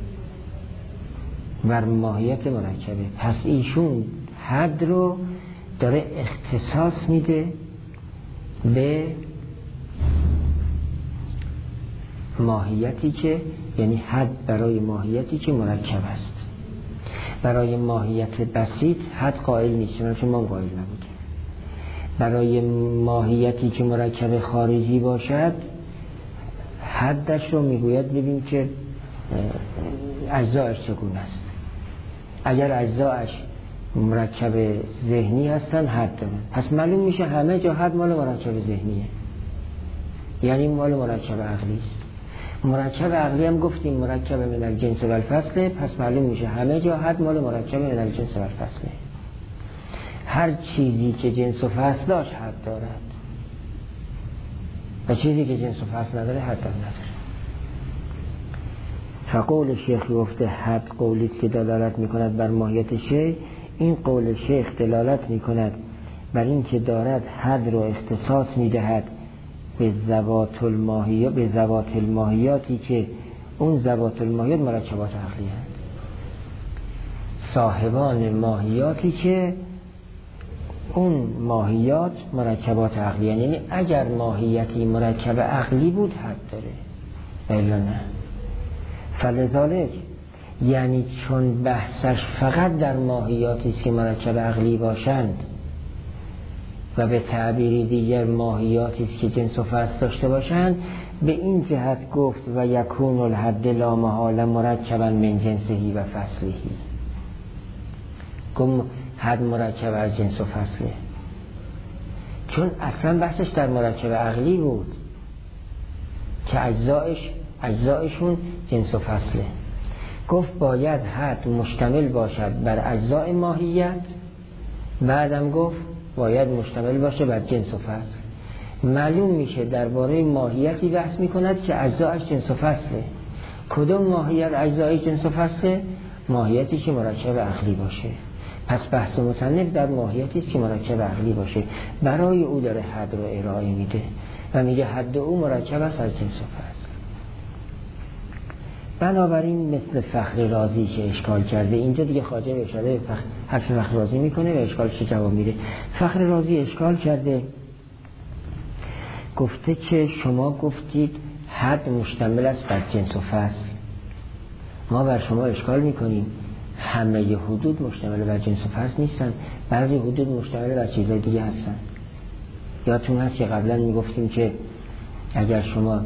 بر ماهیت مرکبه. پس ایشون حد رو داره اختصاص میده به ماهیتی که، یعنی حد برای ماهیتی که مرکب است. برای ماهیت بسیط حد قائل نیست، چنانچه ما قائل نبودیم. برای ماهیتی که مرکب خارجی باشد حدش رو میگوید ببین که اجزایش چگونه است. اگر اجزایش مرکب ذهنی هستن حد دارن، پس معلوم میشه همه جا حد مال مرکب ذهنیه، یعنی مال مرکب عقلی است. مرکب عقلی هم گفتیم مرکب من الجنس و الفصله، پس معلوم میشه همه جا حد مال مرکب من الجنس و الفصله. هر چیزی که جنس و فصل داشت حد دارد و چیزی که جنس و فصل نداره حد نداره. فقول شیخ گفته حد قولیست که دلالت میکند بر ماهیت شیء. این قول شیخ دلالت میکند بر این که دارد حد رو اختصاص میدهد به ذوات الماهیات، به ذوات الماهیاتی که اون ذوات الماهیات مرکبات عقلی هست، صاحبان ماهیاتی که اون ماهیات مرکبات عقلی هست. یعنی اگر ماهیتی مرکب عقلی بود حد داره الا نه. فلذالک یعنی چون بحثش فقط در ماهیاتی است که مرکب عقلی باشند و به تعبیری دیگر ماهیاتی است که جنس و فصل داشته باشند، به این جهت گفت و یکون الحد لا محاله مرکبا من جنسهی و فصلهی. گفت حد مرکب از جنس و فصله، چون اصلا بحثش در مرکب عقلی بود که اجزایش اجزایشون جنس و فصله. گفت باید حد مشتمل باشد بر اجزای ماهیت، بعدم گفت باید مشتمل باشه بر جنس و فصل. معلوم میشه درباره ماهیتی بحث میکند که اجزایش جنس و فصله. کدوم ماهیت اجزای جنس و فصله؟ ماهیتی که مرکب عقلی باشه. پس بحث مصنف در ماهیتی است که مرکب عقلی باشه، برای او داره حد رو ارائه میده و میگه حد او مرکب است از جنس و فصل. بنابراین مثل فخر رازی که اشکال کرده، اینجا دیگه خواجه به اشاره فخر حرف فخر رازی میکنه و اشکالش جواب میده. فخر رازی اشکال کرده، گفته که شما گفتید حد مشتمل است بر جنس و فصل. ما بر شما اشکال میکنیم همه حدود مشتمل بر جنس و فصل نیستن، بعضی حدود مشتمل بر چیزهای دیگه هستن. یادتون هست که قبلا میگفتیم که اگر شما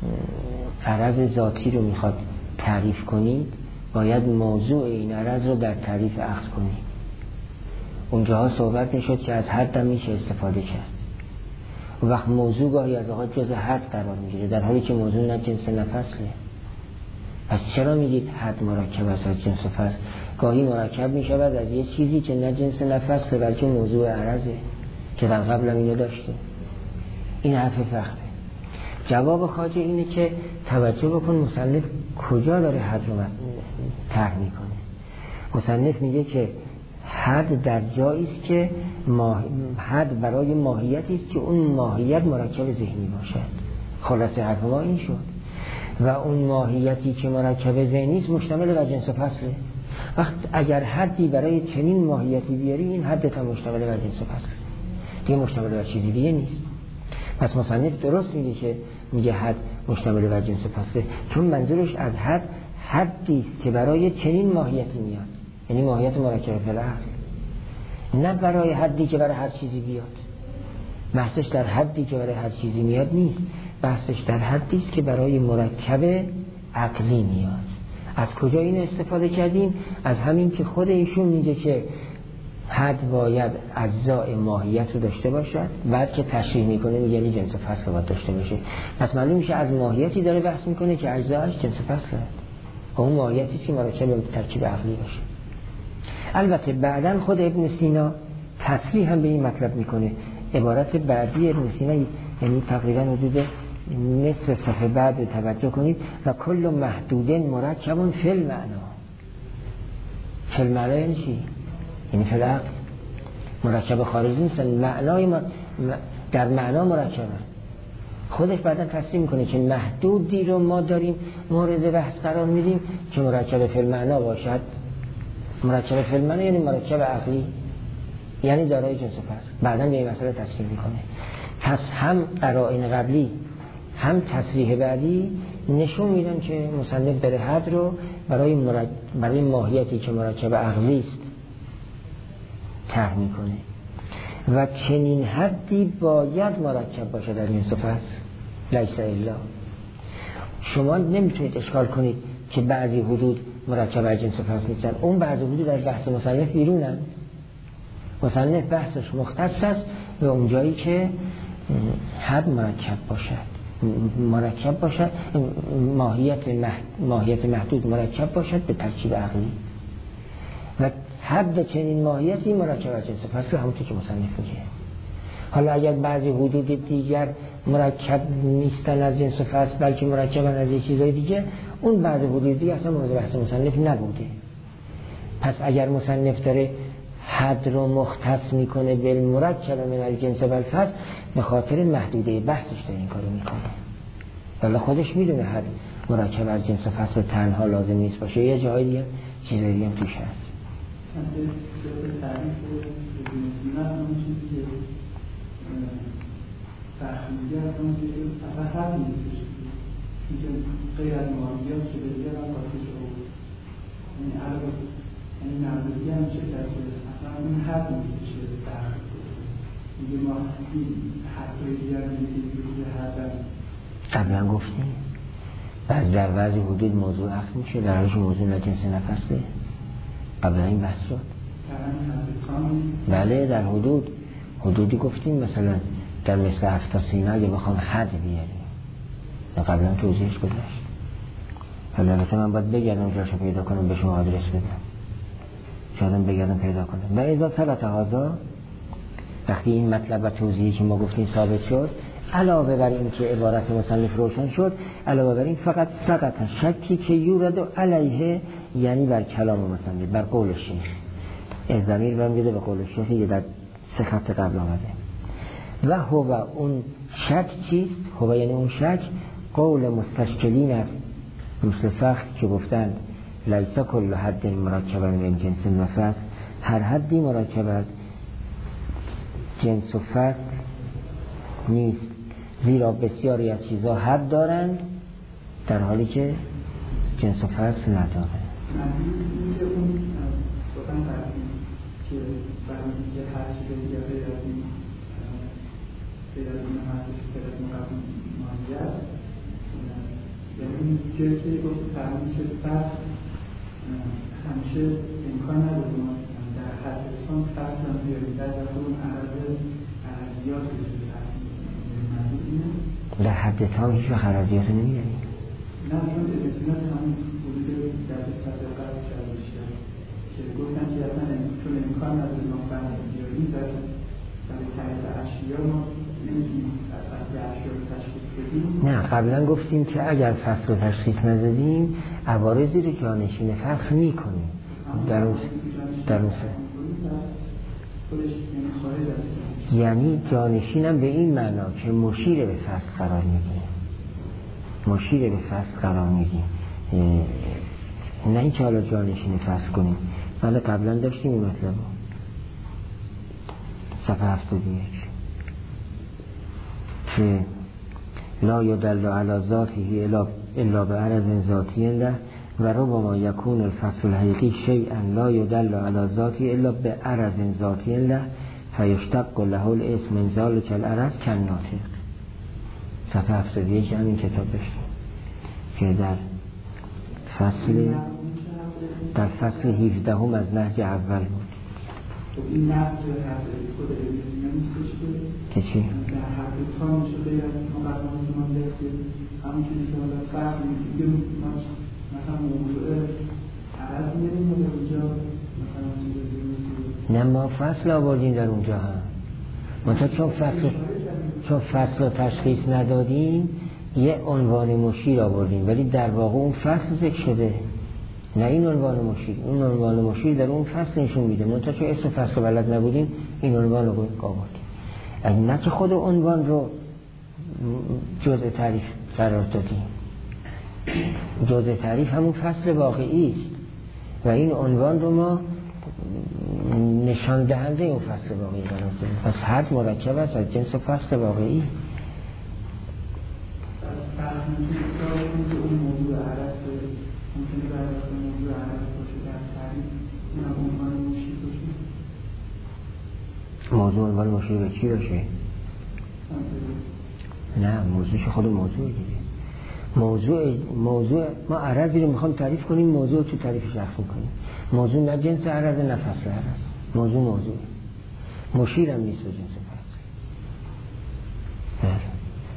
عرض ذاتی رو میخواد تعریف کنید، باید موضوع این عرض رو در تعریف اخذ کنید. اونجاها صحبت نشد که از حد هم میشه استفاده کرد. و وقت موضوع گاهی از آقا جز حد قرار میگیره، در حالی که موضوع نه جنس نه فصله. پس چرا میگید حد مرکب است از جنس و فصل؟ گاهی مرکب میشود از یه چیزی که نه جنس نه فصله بلکه موضوع عرضه، که در قبل هم اینو داشته. این حرف فخره. جواب خواجه اینه که توجه بکن مصنف کجا داره حد رو طرح میکنه. مصنف میگه که حد در جایی است که ماه... حد برای ماهیتی است که اون ماهیت مرکب ذهنی باشد. خلاصه حرف ما این شد. و اون ماهیتی که مرکب ذهنی است مشتمل بر جنس و فصله. وقت اگر حدی برای چنین ماهیتی بیاری، این حد تا مشتمل بر جنس و فصل، دیگه مشتمل بر چیزی دیگه نیست. پس مصنف درست میگه که میگه حد مشتمل بر جنس و فصله، چون منظورش از حد حدی است که برای چنین ماهیتی میاد، یعنی ماهیت مرکب فلعل، نه برای حدی که برای هر چیزی بیاد. بحثش در حدی که برای هر چیزی میاد نیست، بحثش در حدی است که برای مرکب عقلی میاد. از کجا اینو استفاده کردیم؟ از همین که خود ایشون میگه که حد باید اجزای ماهیت رو داشته باشد، بعد که تشریح میکنه میگه یعنی جنس و فصل باید داشته باشه. پس معلوم میشه از ماهیتی داره بحث میکنه که اجزایش جنس و فصل هست، اون ماهیتی که مرکب ترکیب عقلی باشه. البته بعداً خود ابن سینا تصریح هم به این مطلب میکنه. عبارت بعدی ابن سینا یعنی تقریبا حدود نصف صفحه بعد توجه کنید، و کل محدود مرکب فی المعنا. فی المعنا یعنی چی؟ یعنی فی العقل. مرکب خارجی نیستن، معنای ما در معنا مرکبه. خودش بعدا تصریح میکنه که محدودی رو ما داریم مورد بحث قرار میدیم که مرکب فی المعنا باشد. مرکب فی المعنا یعنی مرکب عقلی. یعنی دارای جنس و فصل. بعداً به این مسئله تفصیل میکنه. پس هم قرائن قبلی هم تصریح بعدی نشون میدن که مصنف داره حد رو برای مرک... برای ماهیتی که مرکب عقلی است طرح میکنه و چنین حدی باید مرکب باشه در جنس و فصل. لیس الا. شما نمیتونید اشکال کنید که بعضی حدود مرکب از جنس و فصل نیستن. اون بعضی حدود در بحث مصنف بیرونن. مصنف بحثش مختص است به اونجایی که حد مرکب باشد، مرکب باشد، ماهیت محد... ماهیت محدود مرکب باشد به ترکیب عقلی و حد چنین ماهیتی مرکب از جنس فصل همونطور که مصنف میگه. حالا اگر بعضی حدود دیگر مرکب نیستن از جنس فصل بلکه مرکبن از یک چیزای دیگه، اون بعضی حدود دیگه اصلا مورد بحث مصنف نبوده. پس اگر مصنف داره حد رو مختص میکنه به مرکب من الجنس و الفصل به خاطر محدوده بحثش داره این کارو میکنه. ولی خودش میدونه حد مرکب از جنس و فصل تنها لازم نیست باشه، یه جای دیگه چیزای دیگه هم توش هست. تخلیقی هستم که اصلا حد نیستش که غیر از ماهیات که به دیگه هم قاطی شد. یعنی عرب یعنی نردوزی هم چه کرد که اصلا این حد نیستش که تخلیق کنه. میگه ما حدهای دیگر میگه که حد قبلا گفتیم بعد در بعضی حدود موضوع عقل میشه، در حالش موضوع نجنس نفسه. قبلا این بحث شد. بله در حدود حدودی گفتیم مثلا در مثل هفت سینه اگه بخوام حد بیاریم قبلا توضیحش گذاشت. حالا البته من باید بگردم جاشو پیدا کنم به شما آدرس بدم، شایدم بگردم پیدا کنم. و اذا ثبت هذا، وقتی این مطلب و توضیحی که ما گفتیم ثابت شد، علاوه بر این که عبارت مصنف روشن شد، علاوه بر این فقط سقط شکی که یورد علیه، یعنی بر کلام مصنف، بر قول شیخ. این ضمیر برمیگرده به قول شیخی که در سه خط قبل آمده. و هو اون شک چیست؟ هو یعنی اون شک قول مستشکلین است مثل فخر که گفتند لیس کل حد مرکب من جنس و فصل، هر حدی مرکب از جنس و فصل نیست، زیرا بسیاری از چیزها حد دارند در حالی که جنس و فصل ندارند. که اون بودن فرقی که فرقی که هر چیز دیگر غیر از این غیر از این حدش غیر از مقابل ماهی است، یعنی که که گفت فرقی که فصل همیشه امکان نداره ما در حد اسم فصل هم بیاریم در در اون عرض عرضیات بشه در حد تام هیچ وقت عرضیات نمیاریم. نه چون ادتونات همون بوده در صدقات شده بشه که گفتن که اصلا چون امکان نداره ما فرق بیاریم در در تعریف اشیا ما نمیتونیم از فصل اشیا رو تشخیص بدیم. نه قبلا گفتیم که اگر فصل رو تشخیص ندادیم عوارضی رو جانشین فصل میکنیم در اون در اون یعنی جانشینم به این معنا که مشیر به فصل قرار میدیم، مشیر به فصل قرار میدیم، نه اینکه حالا جانشین فصل کنیم. ولی قبلا داشتیم این مطلب صفحه هفتاد و یک که لا یدل علی ذاته الا به عرض ذاتی له و ربما یکون الفصل الحقیقی شیئا لا یدل علی ذاته الا به عرض ذاتی له فیشتق له الاسم من ذلک العرض کالناطق. صفحه هفتاد و یک همین کتاب داشتیم که در فصل در فصل هفده هم از نهج اول بود. این نهج خود نمیستش که چی؟ در حد تام شده از مقدمات ما داشتیم همون که شما در فرق میگیم مثلا موضوع عرض میریم و در اونجا نه ما فصل آوردیم در اونجا هم منطقه چون فصل چون فصل رو تشخیص ندادیم یه عنوان مشیر آوردیم ولی در واقع اون فصل ذکر شده، نه این عنوان مشیر. اون عنوان مشیر در اون فصل نشون میده منطقه چون اسم فصل بلد نبودیم این عنوان رو آوردیم. اگه نه که خود عنوان رو جزء تعریف قرار دادیم، جزء تعریف همون فصل واقعی است و این عنوان رو ما نشان دهنده اون فصل واقعی قرار داره. پس حد مرکب است از جنس فصل واقعی. اون موضوع عرض ممکنه در واقع موضوع عرض باشه در تعریف اونم عنوان مشیر باشه. موضوع عنوان مشیر به چی باشه؟ نه موضوعش خود موضوع دیگه. موضوع موضوع ما عرضی رو میخوام تعریف کنیم، موضوع تو تعریفش اخفی کنیم. موضوع نه جنس عرض نه فصل عرض. موضوع موضوع مشیر هم نیست به جنس فصل. بله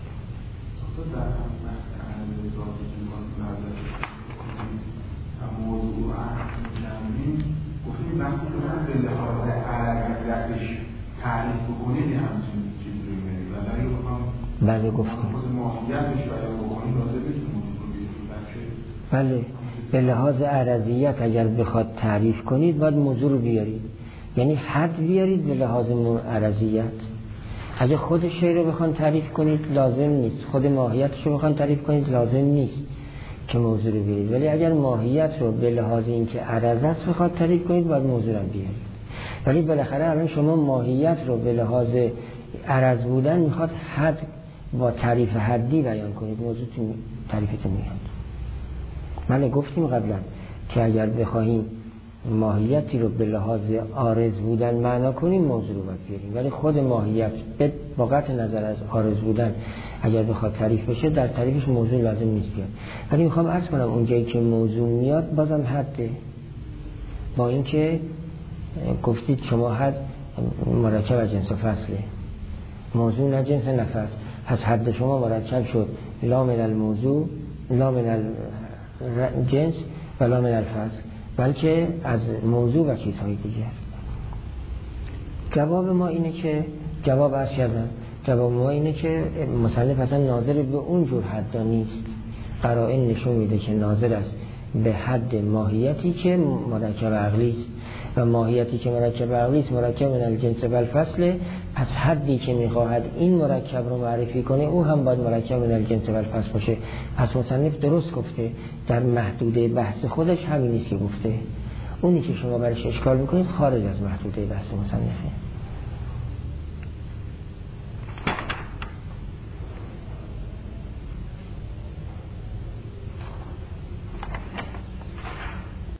موضوع عرض گفتیم وقتی که من به لحاظ عرضش تعریف بکنید همچین چیزی رو می‌بینید و برای بخوام بله گفتیم خود ماهیتش بیان بکنید لازم نیست موضوع رو بیارید. بله به لحاظ عرضیت اگر بخواد تعریف کنید باید موضوع رو بیارید، یعنی حد بیارید به لحاظ عرضیت. اگر خود شی رو بخوان تعریف کنید لازم نیست، خود ماهیتش رو بخوان تعریف کنید لازم نیست که موضوع رو بیارید، ولی اگر ماهیت رو به لحاظ اینکه عرض است بخواد تعریف کنید باید موضوع رو بیارید. ولی بالاخره الان شما ماهیت رو به لحاظ عرض بودن میخواد حد با تعریف حدی بیان کنید، موضوع تو تعریفتون میاد. من گفتیم قبلا که اگر بخواهیم ماهیتی رو به لحاظ عارض بودن معنا کنیم موضوع رو باید بیاریم، ولی خود ماهیت با قطع نظر از عارض بودن اگر بخواد تعریف بشه در تعریفش موضوع لازم نیست بیاد. ولی میخوام عرض کنم اونجایی که موضوع میاد بازم حده، با اینکه گفتید شما حد مرکب از جنس و فصله، موضوع نه جنس نه فصل، پس حد شما مرکب شد لا من الموضوع لا من الجنس و لا من الفصل، بلکه از موضوع و چیزهای دیگر. جواب ما اینه که جواب عرض کردم جواب ما اینه که مصنف اصلا ناظر به اون جور حدا نیست. قرائن نشون میده که ناظر است به حد ماهیتی که مرکب عقلی است و ماهیتی که مرکب عقلی است مرکب من الجنس و الفصل، پس حدی که میخواهد این مرکب رو معرفی کنه او هم باید مرکب من الجنس و الفصل باشه. پس مصنف درست گفته، در محدوده بحث خودش همین نیست که گفته، اونی که شما برش اشکال میکنید خارج از محدوده بحث مصنفه.